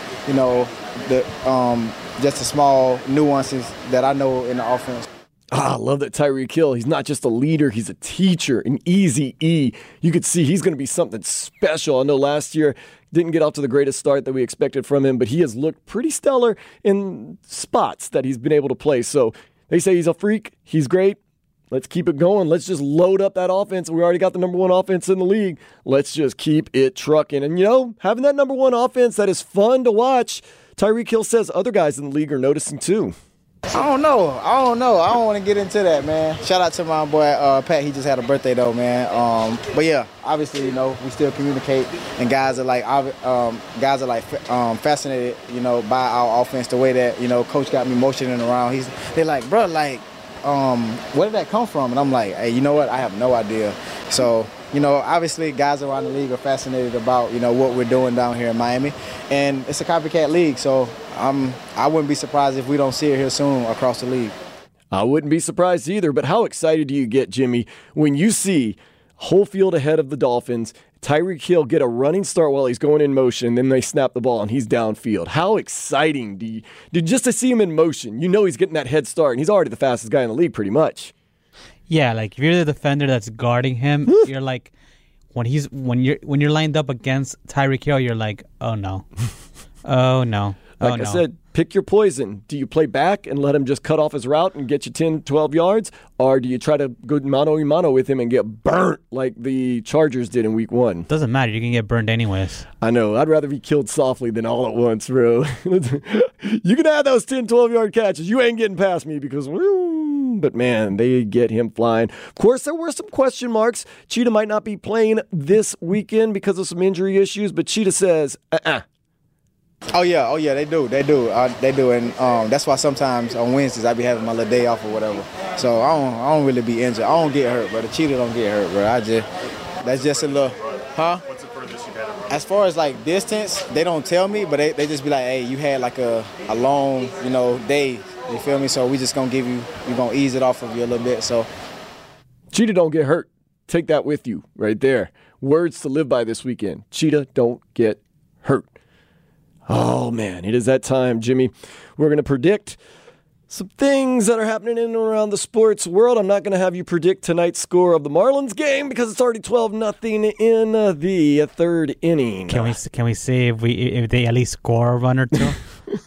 just the small nuances that I know in the offense. I love that Tyreek Hill. He's not just a leader, he's a teacher, an easy E. You could see he's going to be something special. I know last year didn't get off to the greatest start that we expected from him, but he has looked pretty stellar in spots that he's been able to play. So they say he's a freak. He's great. Let's keep it going. Let's just load up that offense. We already got the number one offense in the league. Let's just keep it trucking. And, having that number one offense that is fun to watch, Tyreek Hill says other guys in the league are noticing too. I don't know. I don't want to get into that, man. Shout out to my boy Pat. He just had a birthday though, man. But yeah, obviously, we still communicate, and guys are fascinated, by our offense. The way that Coach got me motioning around. They're like, bro, where did that come from? And I'm like, hey, you know what? I have no idea. So. Obviously guys around the league are fascinated about, what we're doing down here in Miami. And it's a copycat league, so I wouldn't be surprised if we don't see it here soon across the league. I wouldn't be surprised either, but how excited do you get, Jimmy, when you see whole field ahead of the Dolphins, Tyreek Hill get a running start while he's going in motion, then they snap the ball and he's downfield. How exciting just to see him in motion? He's getting that head start, and he's already the fastest guy in the league pretty much. Yeah, if you're the defender that's guarding him, you're like, when you're lined up against Tyreek Hill, you're like, oh no, oh no. Like I said, Pick your poison. Do you play back and let him just cut off his route and get you 10, 12 yards? Or do you try to go mano-a-mano with him and get burnt like the Chargers did in week 1? Doesn't matter. You can get burned anyways. I know. I'd rather be killed softly than all at once, bro. You can have those 10, 12-yard catches. You ain't getting past me because, but man, they get him flying. Of course, there were some question marks. Cheetah might not be playing this weekend because of some injury issues, but Cheetah says, Oh yeah, they do, and that's why sometimes on Wednesdays I be having my little day off or whatever. So I don't really be injured. I don't get hurt, bro. The Cheetah don't get hurt, bro. That's just a little, huh? What's the furthest you've had? As far as like distance, they don't tell me, but they just be like, hey, you had like a long, day. You feel me? So we just gonna we're gonna ease it off of you a little bit. So Cheetah don't get hurt. Take that with you right there. Words to live by this weekend. Cheetah don't get hurt. Oh, man, it is that time, Jimmy. We're going to predict some things that are happening in and around the sports world. I'm not going to have you predict tonight's score of the Marlins game because it's already 12-0 in the third inning. Can we see if they at least score a run or two?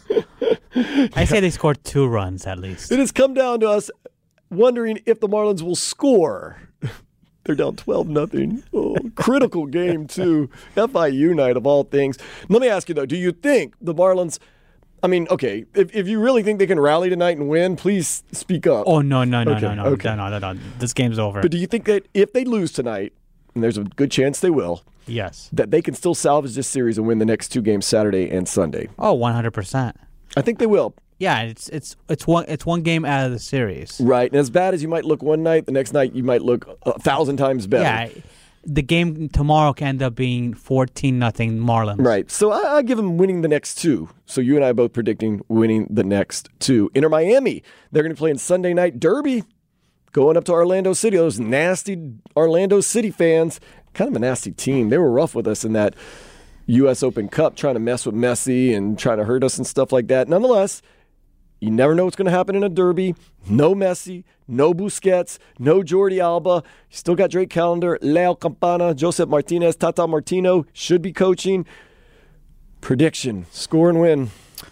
I say they scored 2 runs at least. It has come down to us wondering if the Marlins will score. They're down 12-0. Oh, critical game, too. FIU night, of all things. Let me ask you, though, do you think the Marlins, okay, if you really think they can rally tonight and win, please speak up. Oh, no. Okay. No. This game's over. But do you think that if they lose tonight, and there's a good chance they will, yes, that they can still salvage this series and win the next 2 games Saturday and Sunday? Oh, 100%. I think they will. Yeah, it's one game out of the series. Right, and as bad as you might look one night, the next night you might look 1,000 times better. Yeah, the game tomorrow can end up being 14-0 Marlins. Right, so I give them winning the next 2. So you and I are both predicting winning the next 2. Inter Miami, they're going to play in Sunday Night Derby, going up to Orlando City. Those nasty Orlando City fans, kind of a nasty team. They were rough with us in that U.S. Open Cup, trying to mess with Messi and trying to hurt us and stuff like that. Nonetheless, you never know what's going to happen in a derby. No Messi, no Busquets, no Jordi Alba. You still got Drake Callender, Leo Campana, Josep Martinez, Tata Martino should be coaching. Prediction, score and win.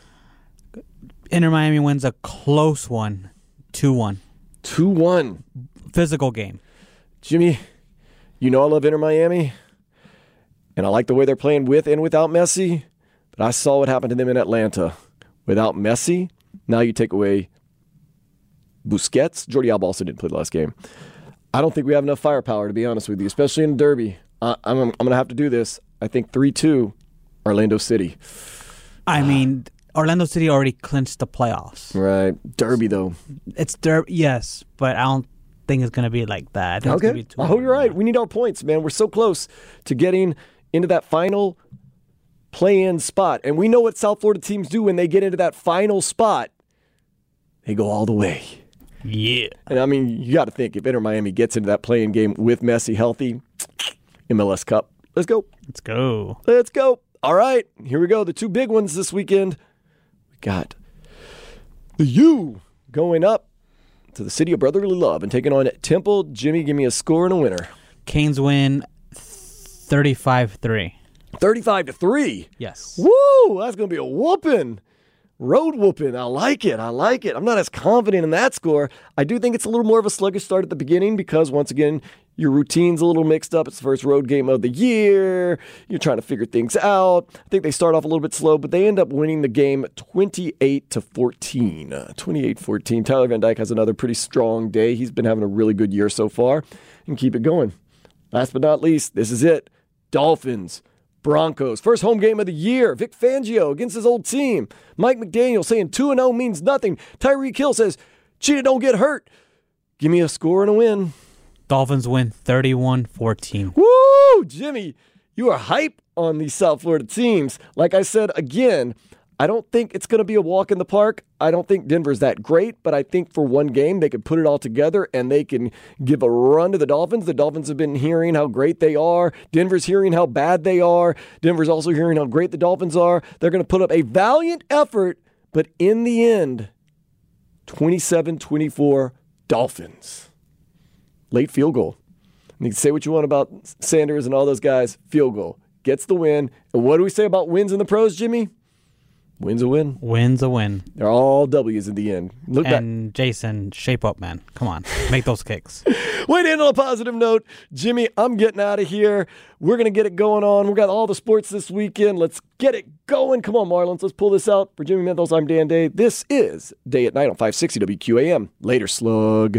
Inter Miami wins a close one, 2-1. 2-1. Physical game. Jimmy, you know I love Inter Miami, and I like the way they're playing with and without Messi, but I saw what happened to them in Atlanta. Without Messi, now you take away Busquets. Jordi Alba also didn't play the last game. I don't think we have enough firepower, to be honest with you, especially in a derby. I'm going to have to do this. I think 3-2, Orlando City. Orlando City already clinched the playoffs. Right. Derby, though. It's derby, yes, but I don't think it's going to be like that. Okay. I hope you're right. We need our points, man. We're so close to getting into that final play-in spot. And we know what South Florida teams do when they get into that final spot. They go all the way. Yeah. And you got to think, if Inter Miami gets into that play-in game with Messi healthy, MLS Cup. Let's go. Let's go. All right. Here we go. The 2 big ones this weekend. We got the U going up to the City of Brotherly Love and taking on Temple. Jimmy, give me a score and a winner. Canes win 35-3. 35-3. Yes. Woo! That's going to be a whooping. Road whooping. I like it. I'm not as confident in that score. I do think it's a little more of a sluggish start at the beginning because, once again, your routine's a little mixed up. It's the first road game of the year. You're trying to figure things out. I think they start off a little bit slow, but they end up winning the game 28-14. 28-14. Tyler Van Dyke has another pretty strong day. He's been having a really good year so far. And keep it going. Last but not least, this is it. Dolphins. Broncos. First home game of the year. Vic Fangio against his old team. Mike McDaniel saying 2-0 means nothing. Tyreek Hill says, Cheetah don't get hurt. Give me a score and a win. Dolphins win 31-14. Woo! Jimmy, you are hype on these South Florida teams. Like I said, again, I don't think it's going to be a walk in the park. I don't think Denver's that great, but I think for one game they could put it all together and they can give a run to the Dolphins. The Dolphins have been hearing how great they are. Denver's hearing how bad they are. Denver's also hearing how great the Dolphins are. They're going to put up a valiant effort, but in the end, 27-24 Dolphins. Late field goal. And you can say what you want about Sanders and all those guys. Field goal. Gets the win. And what do we say about wins in the pros, Jimmy? Win's a win. Win's a win. They're all W's in the end. Look and back. Jason, shape up, man. Come on. Make those kicks. Way to end on a positive note. Jimmy, I'm getting out of here. We're going to get it going on. We've got all the sports this weekend. Let's get it going. Come on, Marlins. Let's pull this out. For Jimmy Menthos, I'm Dan Day. This is Day at Night on 560 WQAM. Later, slug.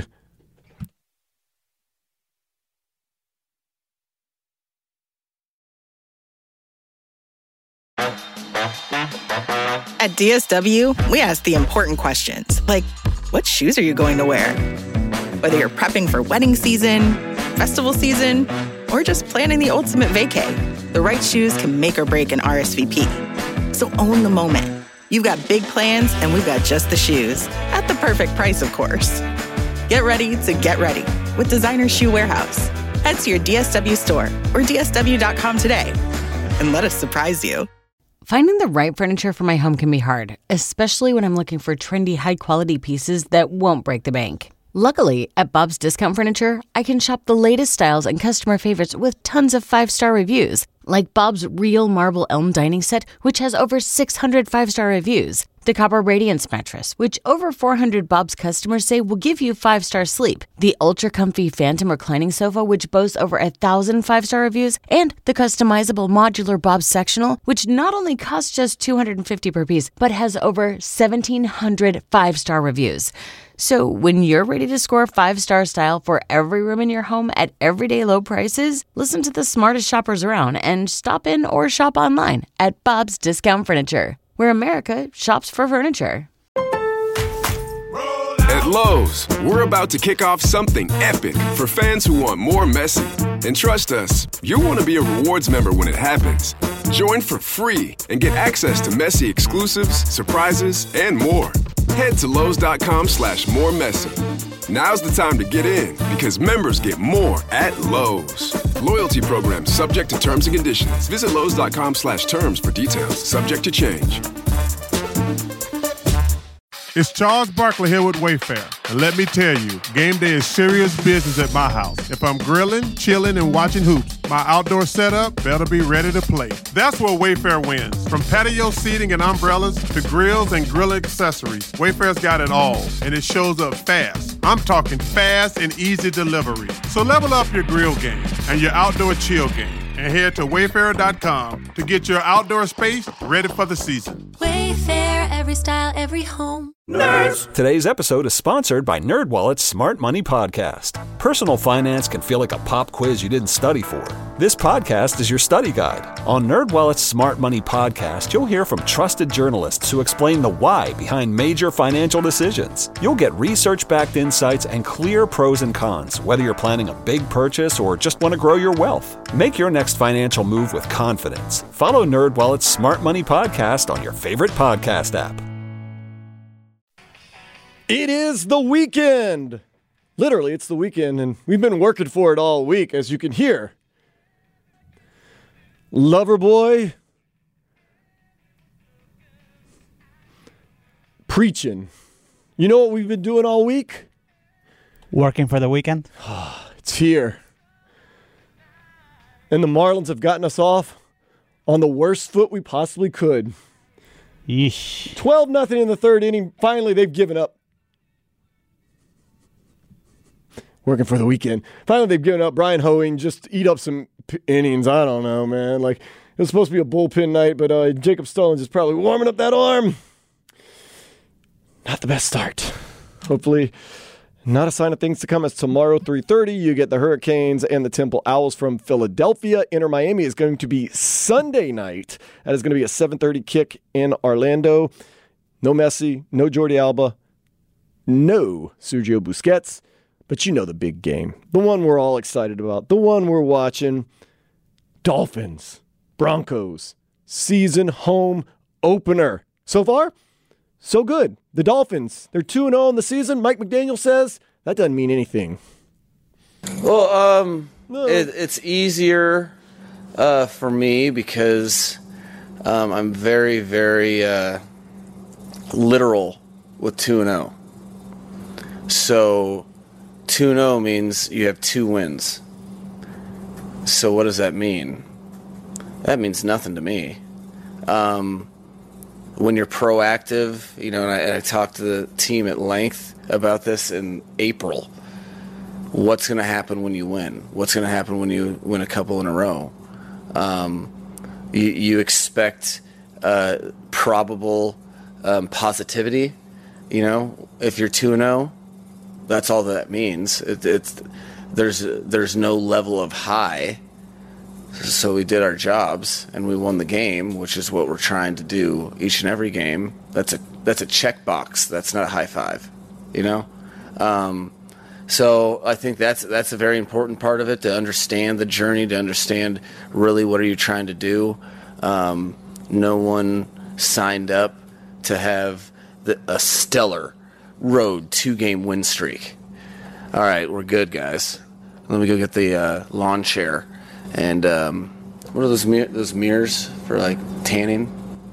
At DSW, we ask the important questions, like what shoes are you going to wear? Whether you're prepping for wedding season, festival season, or just planning the ultimate vacay, the right shoes can make or break an RSVP. So own the moment. You've got big plans, and we've got just the shoes. At the perfect price, of course. Get ready to get ready with Designer Shoe Warehouse. Head to your DSW store or DSW.com today and let us surprise you. Finding the right furniture for my home can be hard, especially when I'm looking for trendy, high-quality pieces that won't break the bank. Luckily, at Bob's Discount Furniture, I can shop the latest styles and customer favorites with tons of 5-star reviews, like Bob's Real Marble Elm Dining Set, which has over 600 5-star reviews, the Copper Radiance Mattress, which over 400 Bob's customers say will give you 5-star sleep, the Ultra Comfy Phantom Reclining Sofa, which boasts over 1,000 5-star reviews, and the customizable modular Bob's Sectional, which not only costs just $250 per piece, but has over 1,700 5-star reviews. So when you're ready to score 5-star style for every room in your home at everyday low prices, listen to the smartest shoppers around and stop in or shop online at Bob's Discount Furniture, where America shops for furniture. At Lowe's, we're about to kick off something epic for fans who want more messy. And trust us, you'll want to be a rewards member when it happens. Join for free and get access to messy exclusives, surprises, and more. Head to Lowe's.com/more messy. Now's the time to get in because members get more at Lowe's. Loyalty program subject to terms and conditions. Visit Lowe's.com/terms for details. Subject to change. It's Charles Barkley here with Wayfair. And let me tell you, game day is serious business at my house. If I'm grilling, chilling, and watching hoops, my outdoor setup better be ready to play. That's where Wayfair wins. From patio seating and umbrellas to grills and grill accessories, Wayfair's got it all, and it shows up fast. I'm talking fast and easy delivery. So level up your grill game and your outdoor chill game and head to Wayfair.com to get your outdoor space ready for the season. Wayfair, every style, every home. Nerds! Today's episode is sponsored by NerdWallet's Smart Money Podcast. Personal finance can feel like a pop quiz you didn't study for. This podcast is your study guide. On NerdWallet's Smart Money Podcast, you'll hear from trusted journalists who explain the why behind major financial decisions. You'll get research-backed insights and clear pros and cons, whether you're planning a big purchase or just want to grow your wealth. Make your next financial move with confidence. Follow NerdWallet's Smart Money Podcast on your favorite podcast app. It is the weekend. Literally, it's the weekend, and we've been working for it all week, as you can hear. Loverboy preaching. You know what we've been doing all week? Working for the weekend? It's here. And the Marlins have gotten us off on the worst foot we possibly could. Yeesh. 12-0 in the third inning. Finally, they've given up. Working for the weekend. Finally, they've given up. Brian Hoeing just eat up some innings. I don't know, man. Like, it was supposed to be a bullpen night, but Jacob Stallings is probably warming up that arm. Not the best start. Hopefully, not a sign of things to come. As tomorrow, 3:30, you get the Hurricanes and the Temple Owls from Philadelphia. Inter Miami is going to be Sunday night. That is going to be a 7:30 kick in Orlando. No Messi, no Jordi Alba, no Sergio Busquets. But you know the big game. The one we're all excited about. The one we're watching. Dolphins, Broncos, season home opener. So far, so good. The Dolphins, they're 2-0 in the season. Mike McDaniel says that doesn't mean anything. Well, it's easier for me because I'm very, very literal with 2-0. So 2-0 means you have 2 wins. So what does that mean? That means nothing to me. when you're proactive, and I talked to the team at length about this in April. What's going to happen when you win? What's going to happen when you win a couple in a row? You expect probable positivity. If you're 2-0, that's all that means. There's no level of high. So we did our jobs and we won the game, which is what we're trying to do each and every game. That's a checkbox. That's not a high five, So I think that's a very important part of it, to understand the journey, to understand really what are you trying to do. No one signed up to have a stellar road 2-game win streak. All right, we're good, guys. Let me go get the lawn chair. And what are those mirrors for, like, tanning?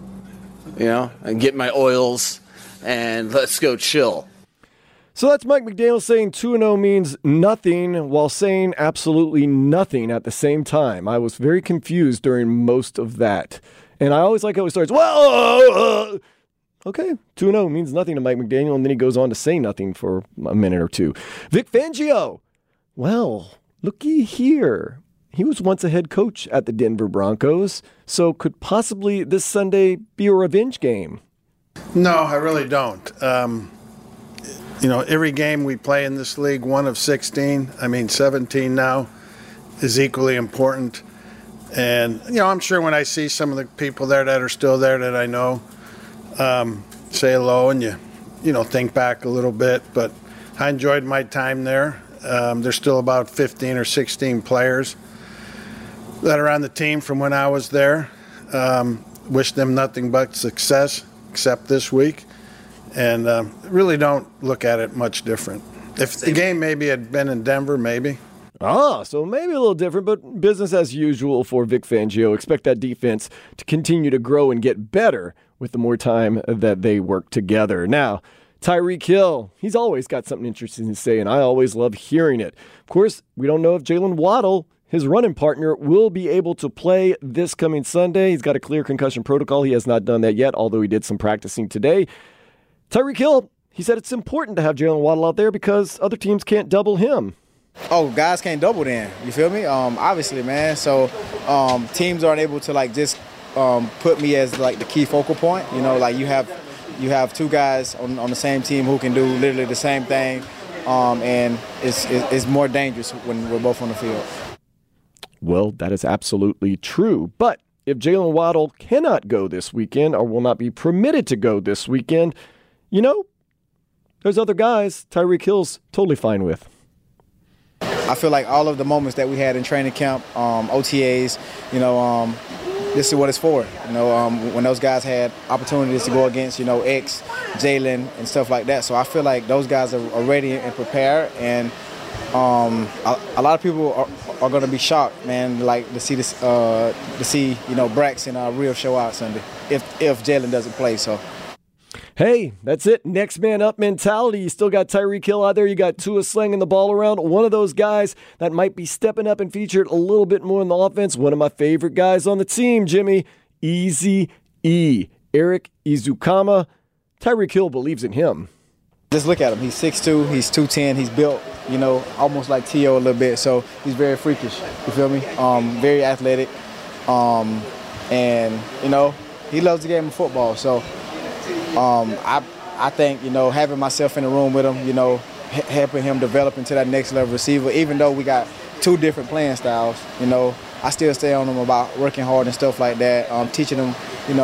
And get my oils, and let's go chill. So that's Mike McDaniel saying 2-0 means nothing while saying absolutely nothing at the same time. I was very confused during most of that. And I always like how he starts, well, okay, 2-0 means nothing to Mike McDaniel, and then he goes on to say nothing for a minute or two. Vic Fangio, well, looky here. He was once a head coach at the Denver Broncos, so could possibly this Sunday be a revenge game? No, I really don't. Every game we play in this league, 1 of 16, 17 now, is equally important. And, I'm sure when I see some of the people there that are still there that I know, say hello and you think back a little bit. But I enjoyed my time there. There's still about 15 or 16 players that are on the team from when I was there. Wish them nothing but success, except this week. And really don't look at it much different. If the game maybe had been in Denver, maybe. So maybe a little different, but business as usual for Vic Fangio. Expect that defense to continue to grow and get better with the more time that they work together. Now, Tyreek Hill, he's always got something interesting to say, and I always love hearing it. Of course, we don't know if Jalen Waddle, his running partner, will be able to play this coming Sunday. He's got a clear concussion protocol. He has not done that yet, although he did some practicing today. Tyreek Hill, he said it's important to have Jalen Waddle out there because other teams can't double him. Oh, guys can't double then. You feel me? Obviously, man. So teams aren't able to just put me as the key focal point. You have two guys on the same team who can do literally the same thing, and it's more dangerous when we're both on the field. Well, that is absolutely true. But if Jalen Waddle cannot go this weekend or will not be permitted to go this weekend, there's other guys Tyreek Hill's totally fine with. I feel like all of the moments that we had in training camp, OTAs, this is what it's for. When those guys had opportunities to go against, X, Jalen, and stuff like that. So I feel like those guys are ready and prepared. And a lot of people are going to be shocked, man, to see this, Brax and Real show out Sunday if Jalen doesn't play. So. Hey, that's it. Next man up mentality. You still got Tyreek Hill out there. You got Tua slinging the ball around. One of those guys that might be stepping up and featured a little bit more in the offense. One of my favorite guys on the team, Jimmy. Easy E. Eric Izukama. Tyreek Hill believes in him. Just look at him. He's 6'2", he's 210, he's built, almost like T.O. a little bit. So he's very freakish. You feel me? Very athletic. And, he loves the game of football. So I think, having myself in the room with him, helping him develop into that next level receiver, even though we got two different playing styles, I still stay on him about working hard and stuff like that, teaching him,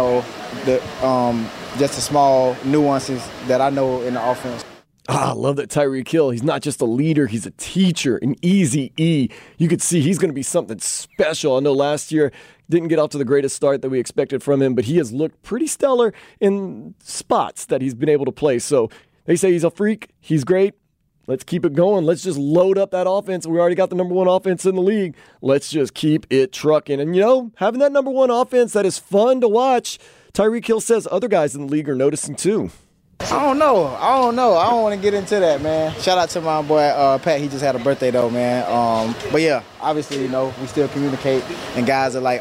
just the small nuances that I know in the offense. I love that Tyreek Hill. He's not just a leader, he's a teacher, an easy E. You could see he's going to be something special. I know last year didn't get off to the greatest start that we expected from him, but he has looked pretty stellar in spots that he's been able to play. So they say he's a freak. He's great. Let's keep it going. Let's just load up that offense. We already got the number one offense in the league. Let's just keep it trucking. And, having that number one offense that is fun to watch, Tyreek Hill says other guys in the league are noticing too. I don't know. I don't want to get into that, man. Shout out to my boy Pat. He just had a birthday though, man. But yeah, obviously, we still communicate, and guys are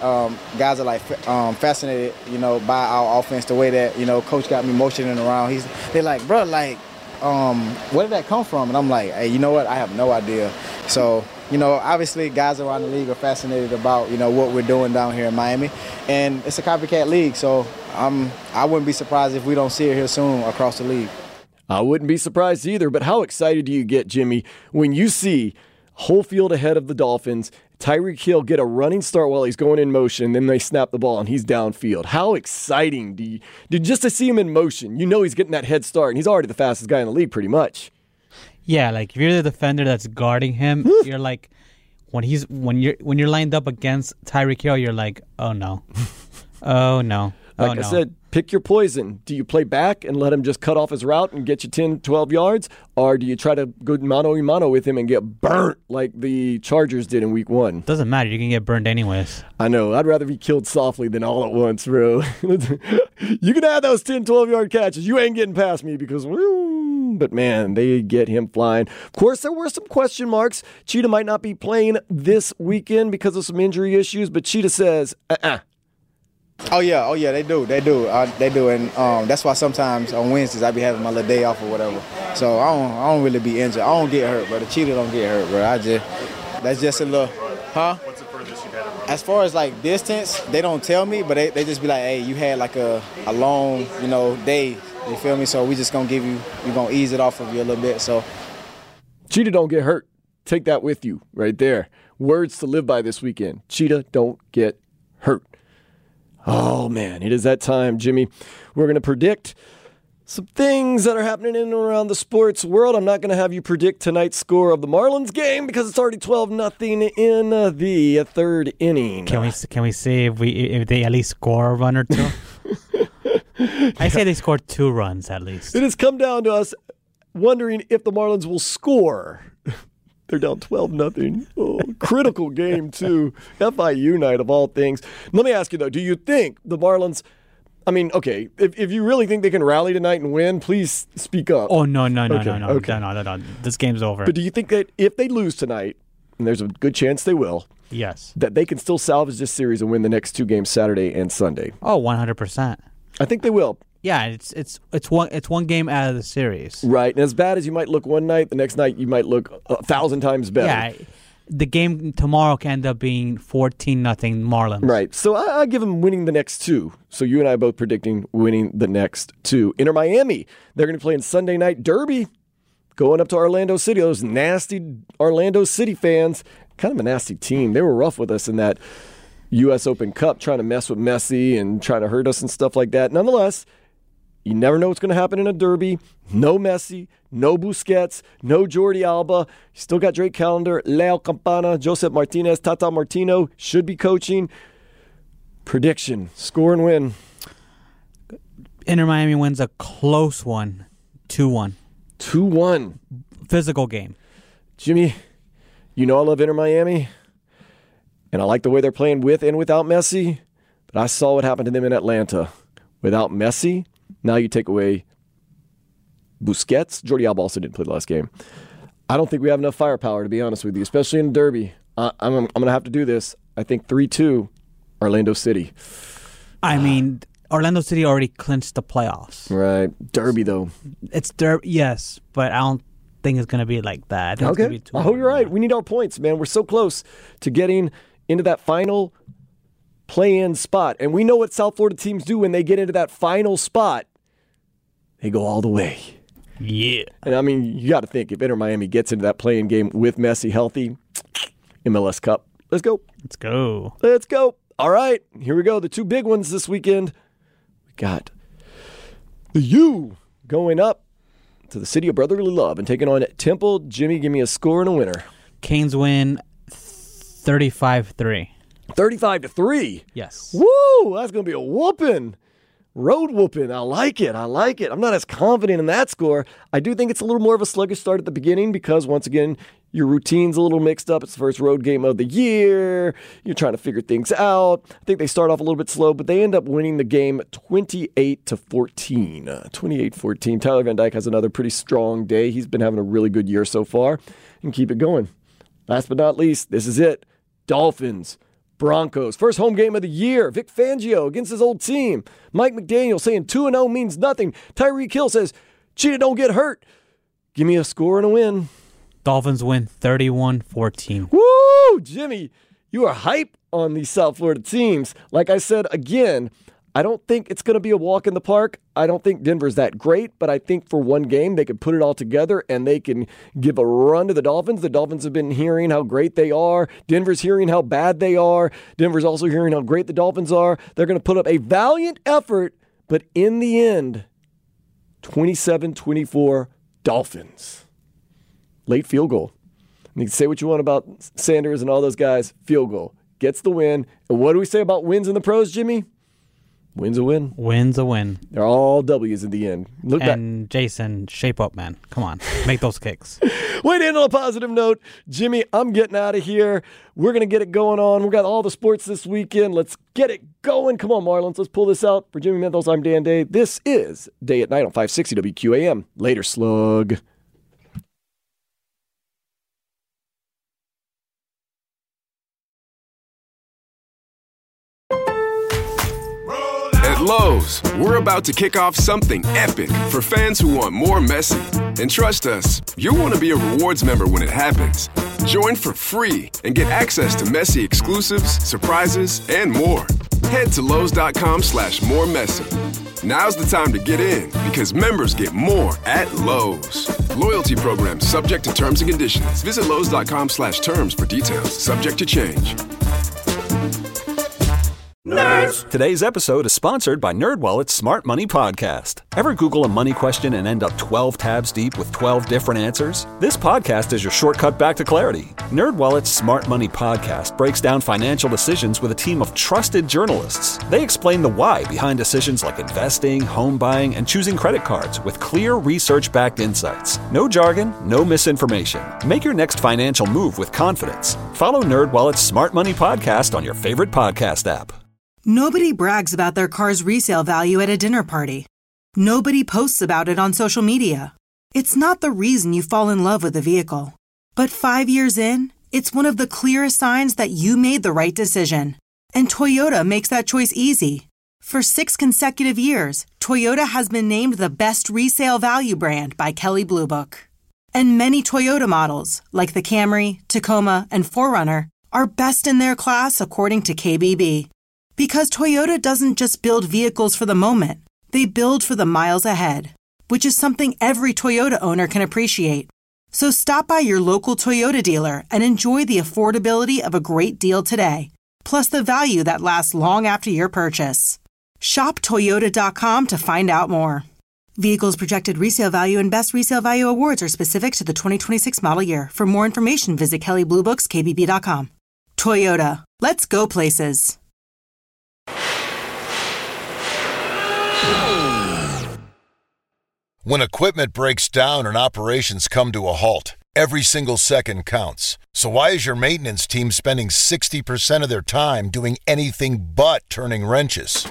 fascinated, by our offense. The way that Coach got me motioning around. They're like, bro, where did that come from? And I'm like, hey, you know what? I have no idea. So, obviously guys around the league are fascinated about, what we're doing down here in Miami. And it's a copycat league, so I wouldn't be surprised if we don't see it here soon across the league. I wouldn't be surprised either, but how excited do you get, Jimmy, when you see whole field ahead of the Dolphins, Tyreek Hill get a running start while he's going in motion, then they snap the ball and he's downfield? How exciting just to see him in motion? He's getting that head start, and he's already the fastest guy in the league pretty much. Yeah, if you're the defender that's guarding him, you're like, when you're lined up against Tyreek Hill, you're like, oh no, oh no. Like I said, pick your poison. Do you play back and let him just cut off his route and get you 10, 12 yards? Or do you try to go mano-a-mano with him and get burnt like the Chargers did in week 1? Doesn't matter. You can get burned anyways. I know. I'd rather be killed softly than all at once, bro. You can have those 10, 12-yard catches. You ain't getting past me because... But, man, they get him flying. Of course, there were some question marks. Cheetah might not be playing this weekend because of some injury issues, but Cheetah says, Oh yeah, they do, and that's why sometimes on Wednesdays I be having my little day off or whatever. So I don't really be injured. I don't get hurt, bro. The Cheetah don't get hurt, bro. That's just a little, huh? What's the furthest you've had? As far as distance, they don't tell me, but they just be like, hey, you had a long, day. You feel me? So we just gonna we're gonna ease it off of you a little bit. So Cheetah don't get hurt. Take that with you right there. Words to live by this weekend. Cheetah don't get hurt. Oh, man, it is that time, Jimmy. We're going to predict some things that are happening in and around the sports world. I'm not going to have you predict tonight's score of the Marlins game because it's already 12-0 in the third inning. Can we see if they at least score a run or two? I say they scored 2 runs at least. It has come down to us wondering if the Marlins will score. They're down 12-0. Oh, critical game, too. FIU night, of all things. Let me ask you, though, do you think the Marlins, if you really think they can rally tonight and win, please speak up. Oh, no. Okay. No. This game's over. But do you think that if they lose tonight, and there's a good chance they will, yes, that they can still salvage this series and win the next 2 games Saturday and Sunday? Oh, 100%. I think they will. Yeah, it's one game out of the series. Right, and as bad as you might look one night, the next night you might look 1,000 times better. Yeah, the game tomorrow can end up being 14-0 Marlins. Right, so I give them winning the next 2. So you and I are both predicting winning the next 2. Inter Miami, they're going to play in Sunday Night Derby, going up to Orlando City. Those nasty Orlando City fans, kind of a nasty team. They were rough with us in that U.S. Open Cup, trying to mess with Messi and trying to hurt us and stuff like that. Nonetheless, you never know what's going to happen in a derby. No Messi, no Busquets, no Jordi Alba. You still got Drake Callender, Leo Campana, Josep Martinez, Tata Martino should be coaching. Prediction, score and win. Inter Miami wins a close one, 2-1. 2-1. Physical game. Jimmy, I love Inter Miami, and I like the way they're playing with and without Messi, but I saw what happened to them in Atlanta. Without Messi, now you take away Busquets. Jordi Alba also didn't play the last game. I don't think we have enough firepower, to be honest with you, especially in a derby. I'm going to have to do this. I think 3-2, Orlando City. Orlando City already clinched the playoffs. Right. Derby, though. It's derby, yes, but I don't think it's going to be like that. Okay. I hope you're right. We need our points, man. We're so close to getting into that final play-in spot. And we know what South Florida teams do when they get into that final spot. They go all the way. Yeah. And you got to think, if Inter Miami gets into that play-in game with Messi healthy, MLS Cup. Let's go. Let's go. All right. Here we go. The 2 big ones this weekend. We got the U going up to the city of brotherly love and taking on Temple. Jimmy, give me a score and a winner. Canes win 35-3. 35-3? Yes. Woo! That's going to be a whooping. Road whooping. I like it. I'm not as confident in that score. I do think it's a little more of a sluggish start at the beginning because, once again, Your routine's a little mixed up. It's the first road game of the year. You're trying to figure things out. I think they start off a little bit slow, but they end up winning the game 28-14. 28-14. Tyler Van Dyke has another pretty strong day. He's been having a really good year so far. And keep it going. Last but not least, this is it. Dolphins. Broncos. First home game of the year. Vic Fangio against his old team. Mike McDaniel saying 2-0 means nothing. Tyreek Hill says, Cheetah don't get hurt. Give me a score and a win. Dolphins win 31-14. Woo! Jimmy, you are hype on these South Florida teams. Like I said, again, I don't think it's going to be a walk in the park. I don't think Denver's that great, but I think for one game they can put it all together and they can give a run to the Dolphins. The Dolphins have been hearing how great they are. Denver's hearing how bad they are. Denver's also hearing how great the Dolphins are. They're going to put up a valiant effort, but in the end, 27-24 Dolphins. Late field goal. You can say what you want about Sanders and all those guys. Field goal. Gets the win. And what do we say about wins in the pros, Jimmy? Win's a win. Win's a win. They're all W's in the end. Look and back. Jason, shape up, man. Come on. Make those kicks. Way to end on a positive note. Jimmy, I'm getting out of here. We're going to get it going on. We've got all the sports this weekend. Let's get it going. Come on, Marlins. Let's pull this out. For Jimmy Menthos, I'm Dan Day. This is Day at Night on 560 WQAM. Later, slug. At Lowe's, we're about to kick off something epic for fans who want more messy. And trust us, you'll want to be a rewards member when it happens. Join for free and get access to messy exclusives, surprises, and more. Head to Lowe's.com/more messy. Now's the time to get in because members get more at Lowe's. Loyalty program subject to terms and conditions. Visit Lowe's.com/terms for details. Subject to change. Nerds! Today's episode is sponsored by NerdWallet's Smart Money Podcast. Ever Google a money question and end up 12 tabs deep with 12 different answers? This podcast is your shortcut back to clarity. NerdWallet's Smart Money Podcast breaks down financial decisions with a team of trusted journalists. They explain the why behind decisions like investing, home buying, and choosing credit cards with clear research-backed insights. No jargon, no misinformation. Make your next financial move with confidence. Follow NerdWallet's Smart Money Podcast on your favorite podcast app. Nobody brags about their car's resale value at a dinner party. Nobody posts about it on social media. It's not the reason you fall in love with a vehicle. But 5 years in, it's one of the clearest signs that you made the right decision. And Toyota makes that choice easy. For 6 consecutive years, Toyota has been named the best resale value brand by Kelley Blue Book. And many Toyota models, like the Camry, Tacoma, and 4Runner, are best in their class according to KBB. Because Toyota doesn't just build vehicles for the moment, they build for the miles ahead, which is something every Toyota owner can appreciate. So stop by your local Toyota dealer and enjoy the affordability of a great deal today, plus the value that lasts long after your purchase. Shop Toyota.com to find out more. Vehicles projected resale value and best resale value awards are specific to the 2026 model year. For more information, visit Kelley Blue Book's KBB.com. Toyota. Let's go places. When equipment breaks down and operations come to a halt, every single second counts. So why is your maintenance team spending 60% of their time doing anything but turning wrenches?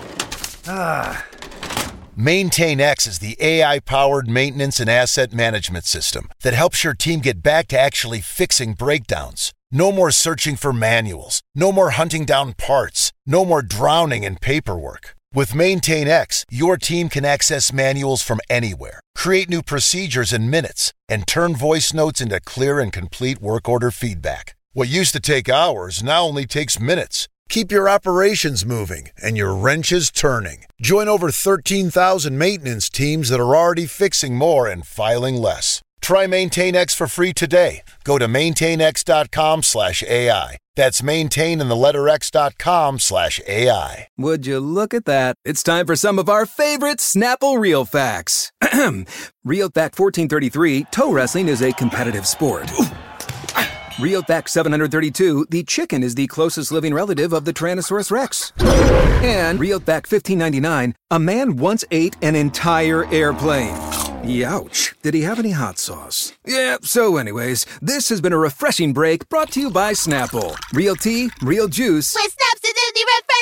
MaintainX is the AI-powered maintenance and asset management system that helps your team get back to actually fixing breakdowns. No more searching for manuals. No more hunting down parts. No more drowning in paperwork. With MaintainX, your team can access manuals from anywhere, create new procedures in minutes, and turn voice notes into clear and complete work order feedback. What used to take hours now only takes minutes. Keep your operations moving and your wrenches turning. Join over 13,000 maintenance teams that are already fixing more and filing less. Try MaintainX for free today. Go to maintainx.com/AI. That's maintain and the letter x.com/AI. Would you look at that? It's time for some of our favorite Snapple Real Facts. Real Fact 1433, toe wrestling is a competitive sport. Real Fact 732, the chicken is the closest living relative of the Tyrannosaurus Rex. And Real Fact 1599, a man once ate an entire airplane. Youch. Did he have any hot sauce? Yeah, so anyways, this has been a refreshing break brought to you by Snapple. Real tea, real juice. With Snap's Disney Refresh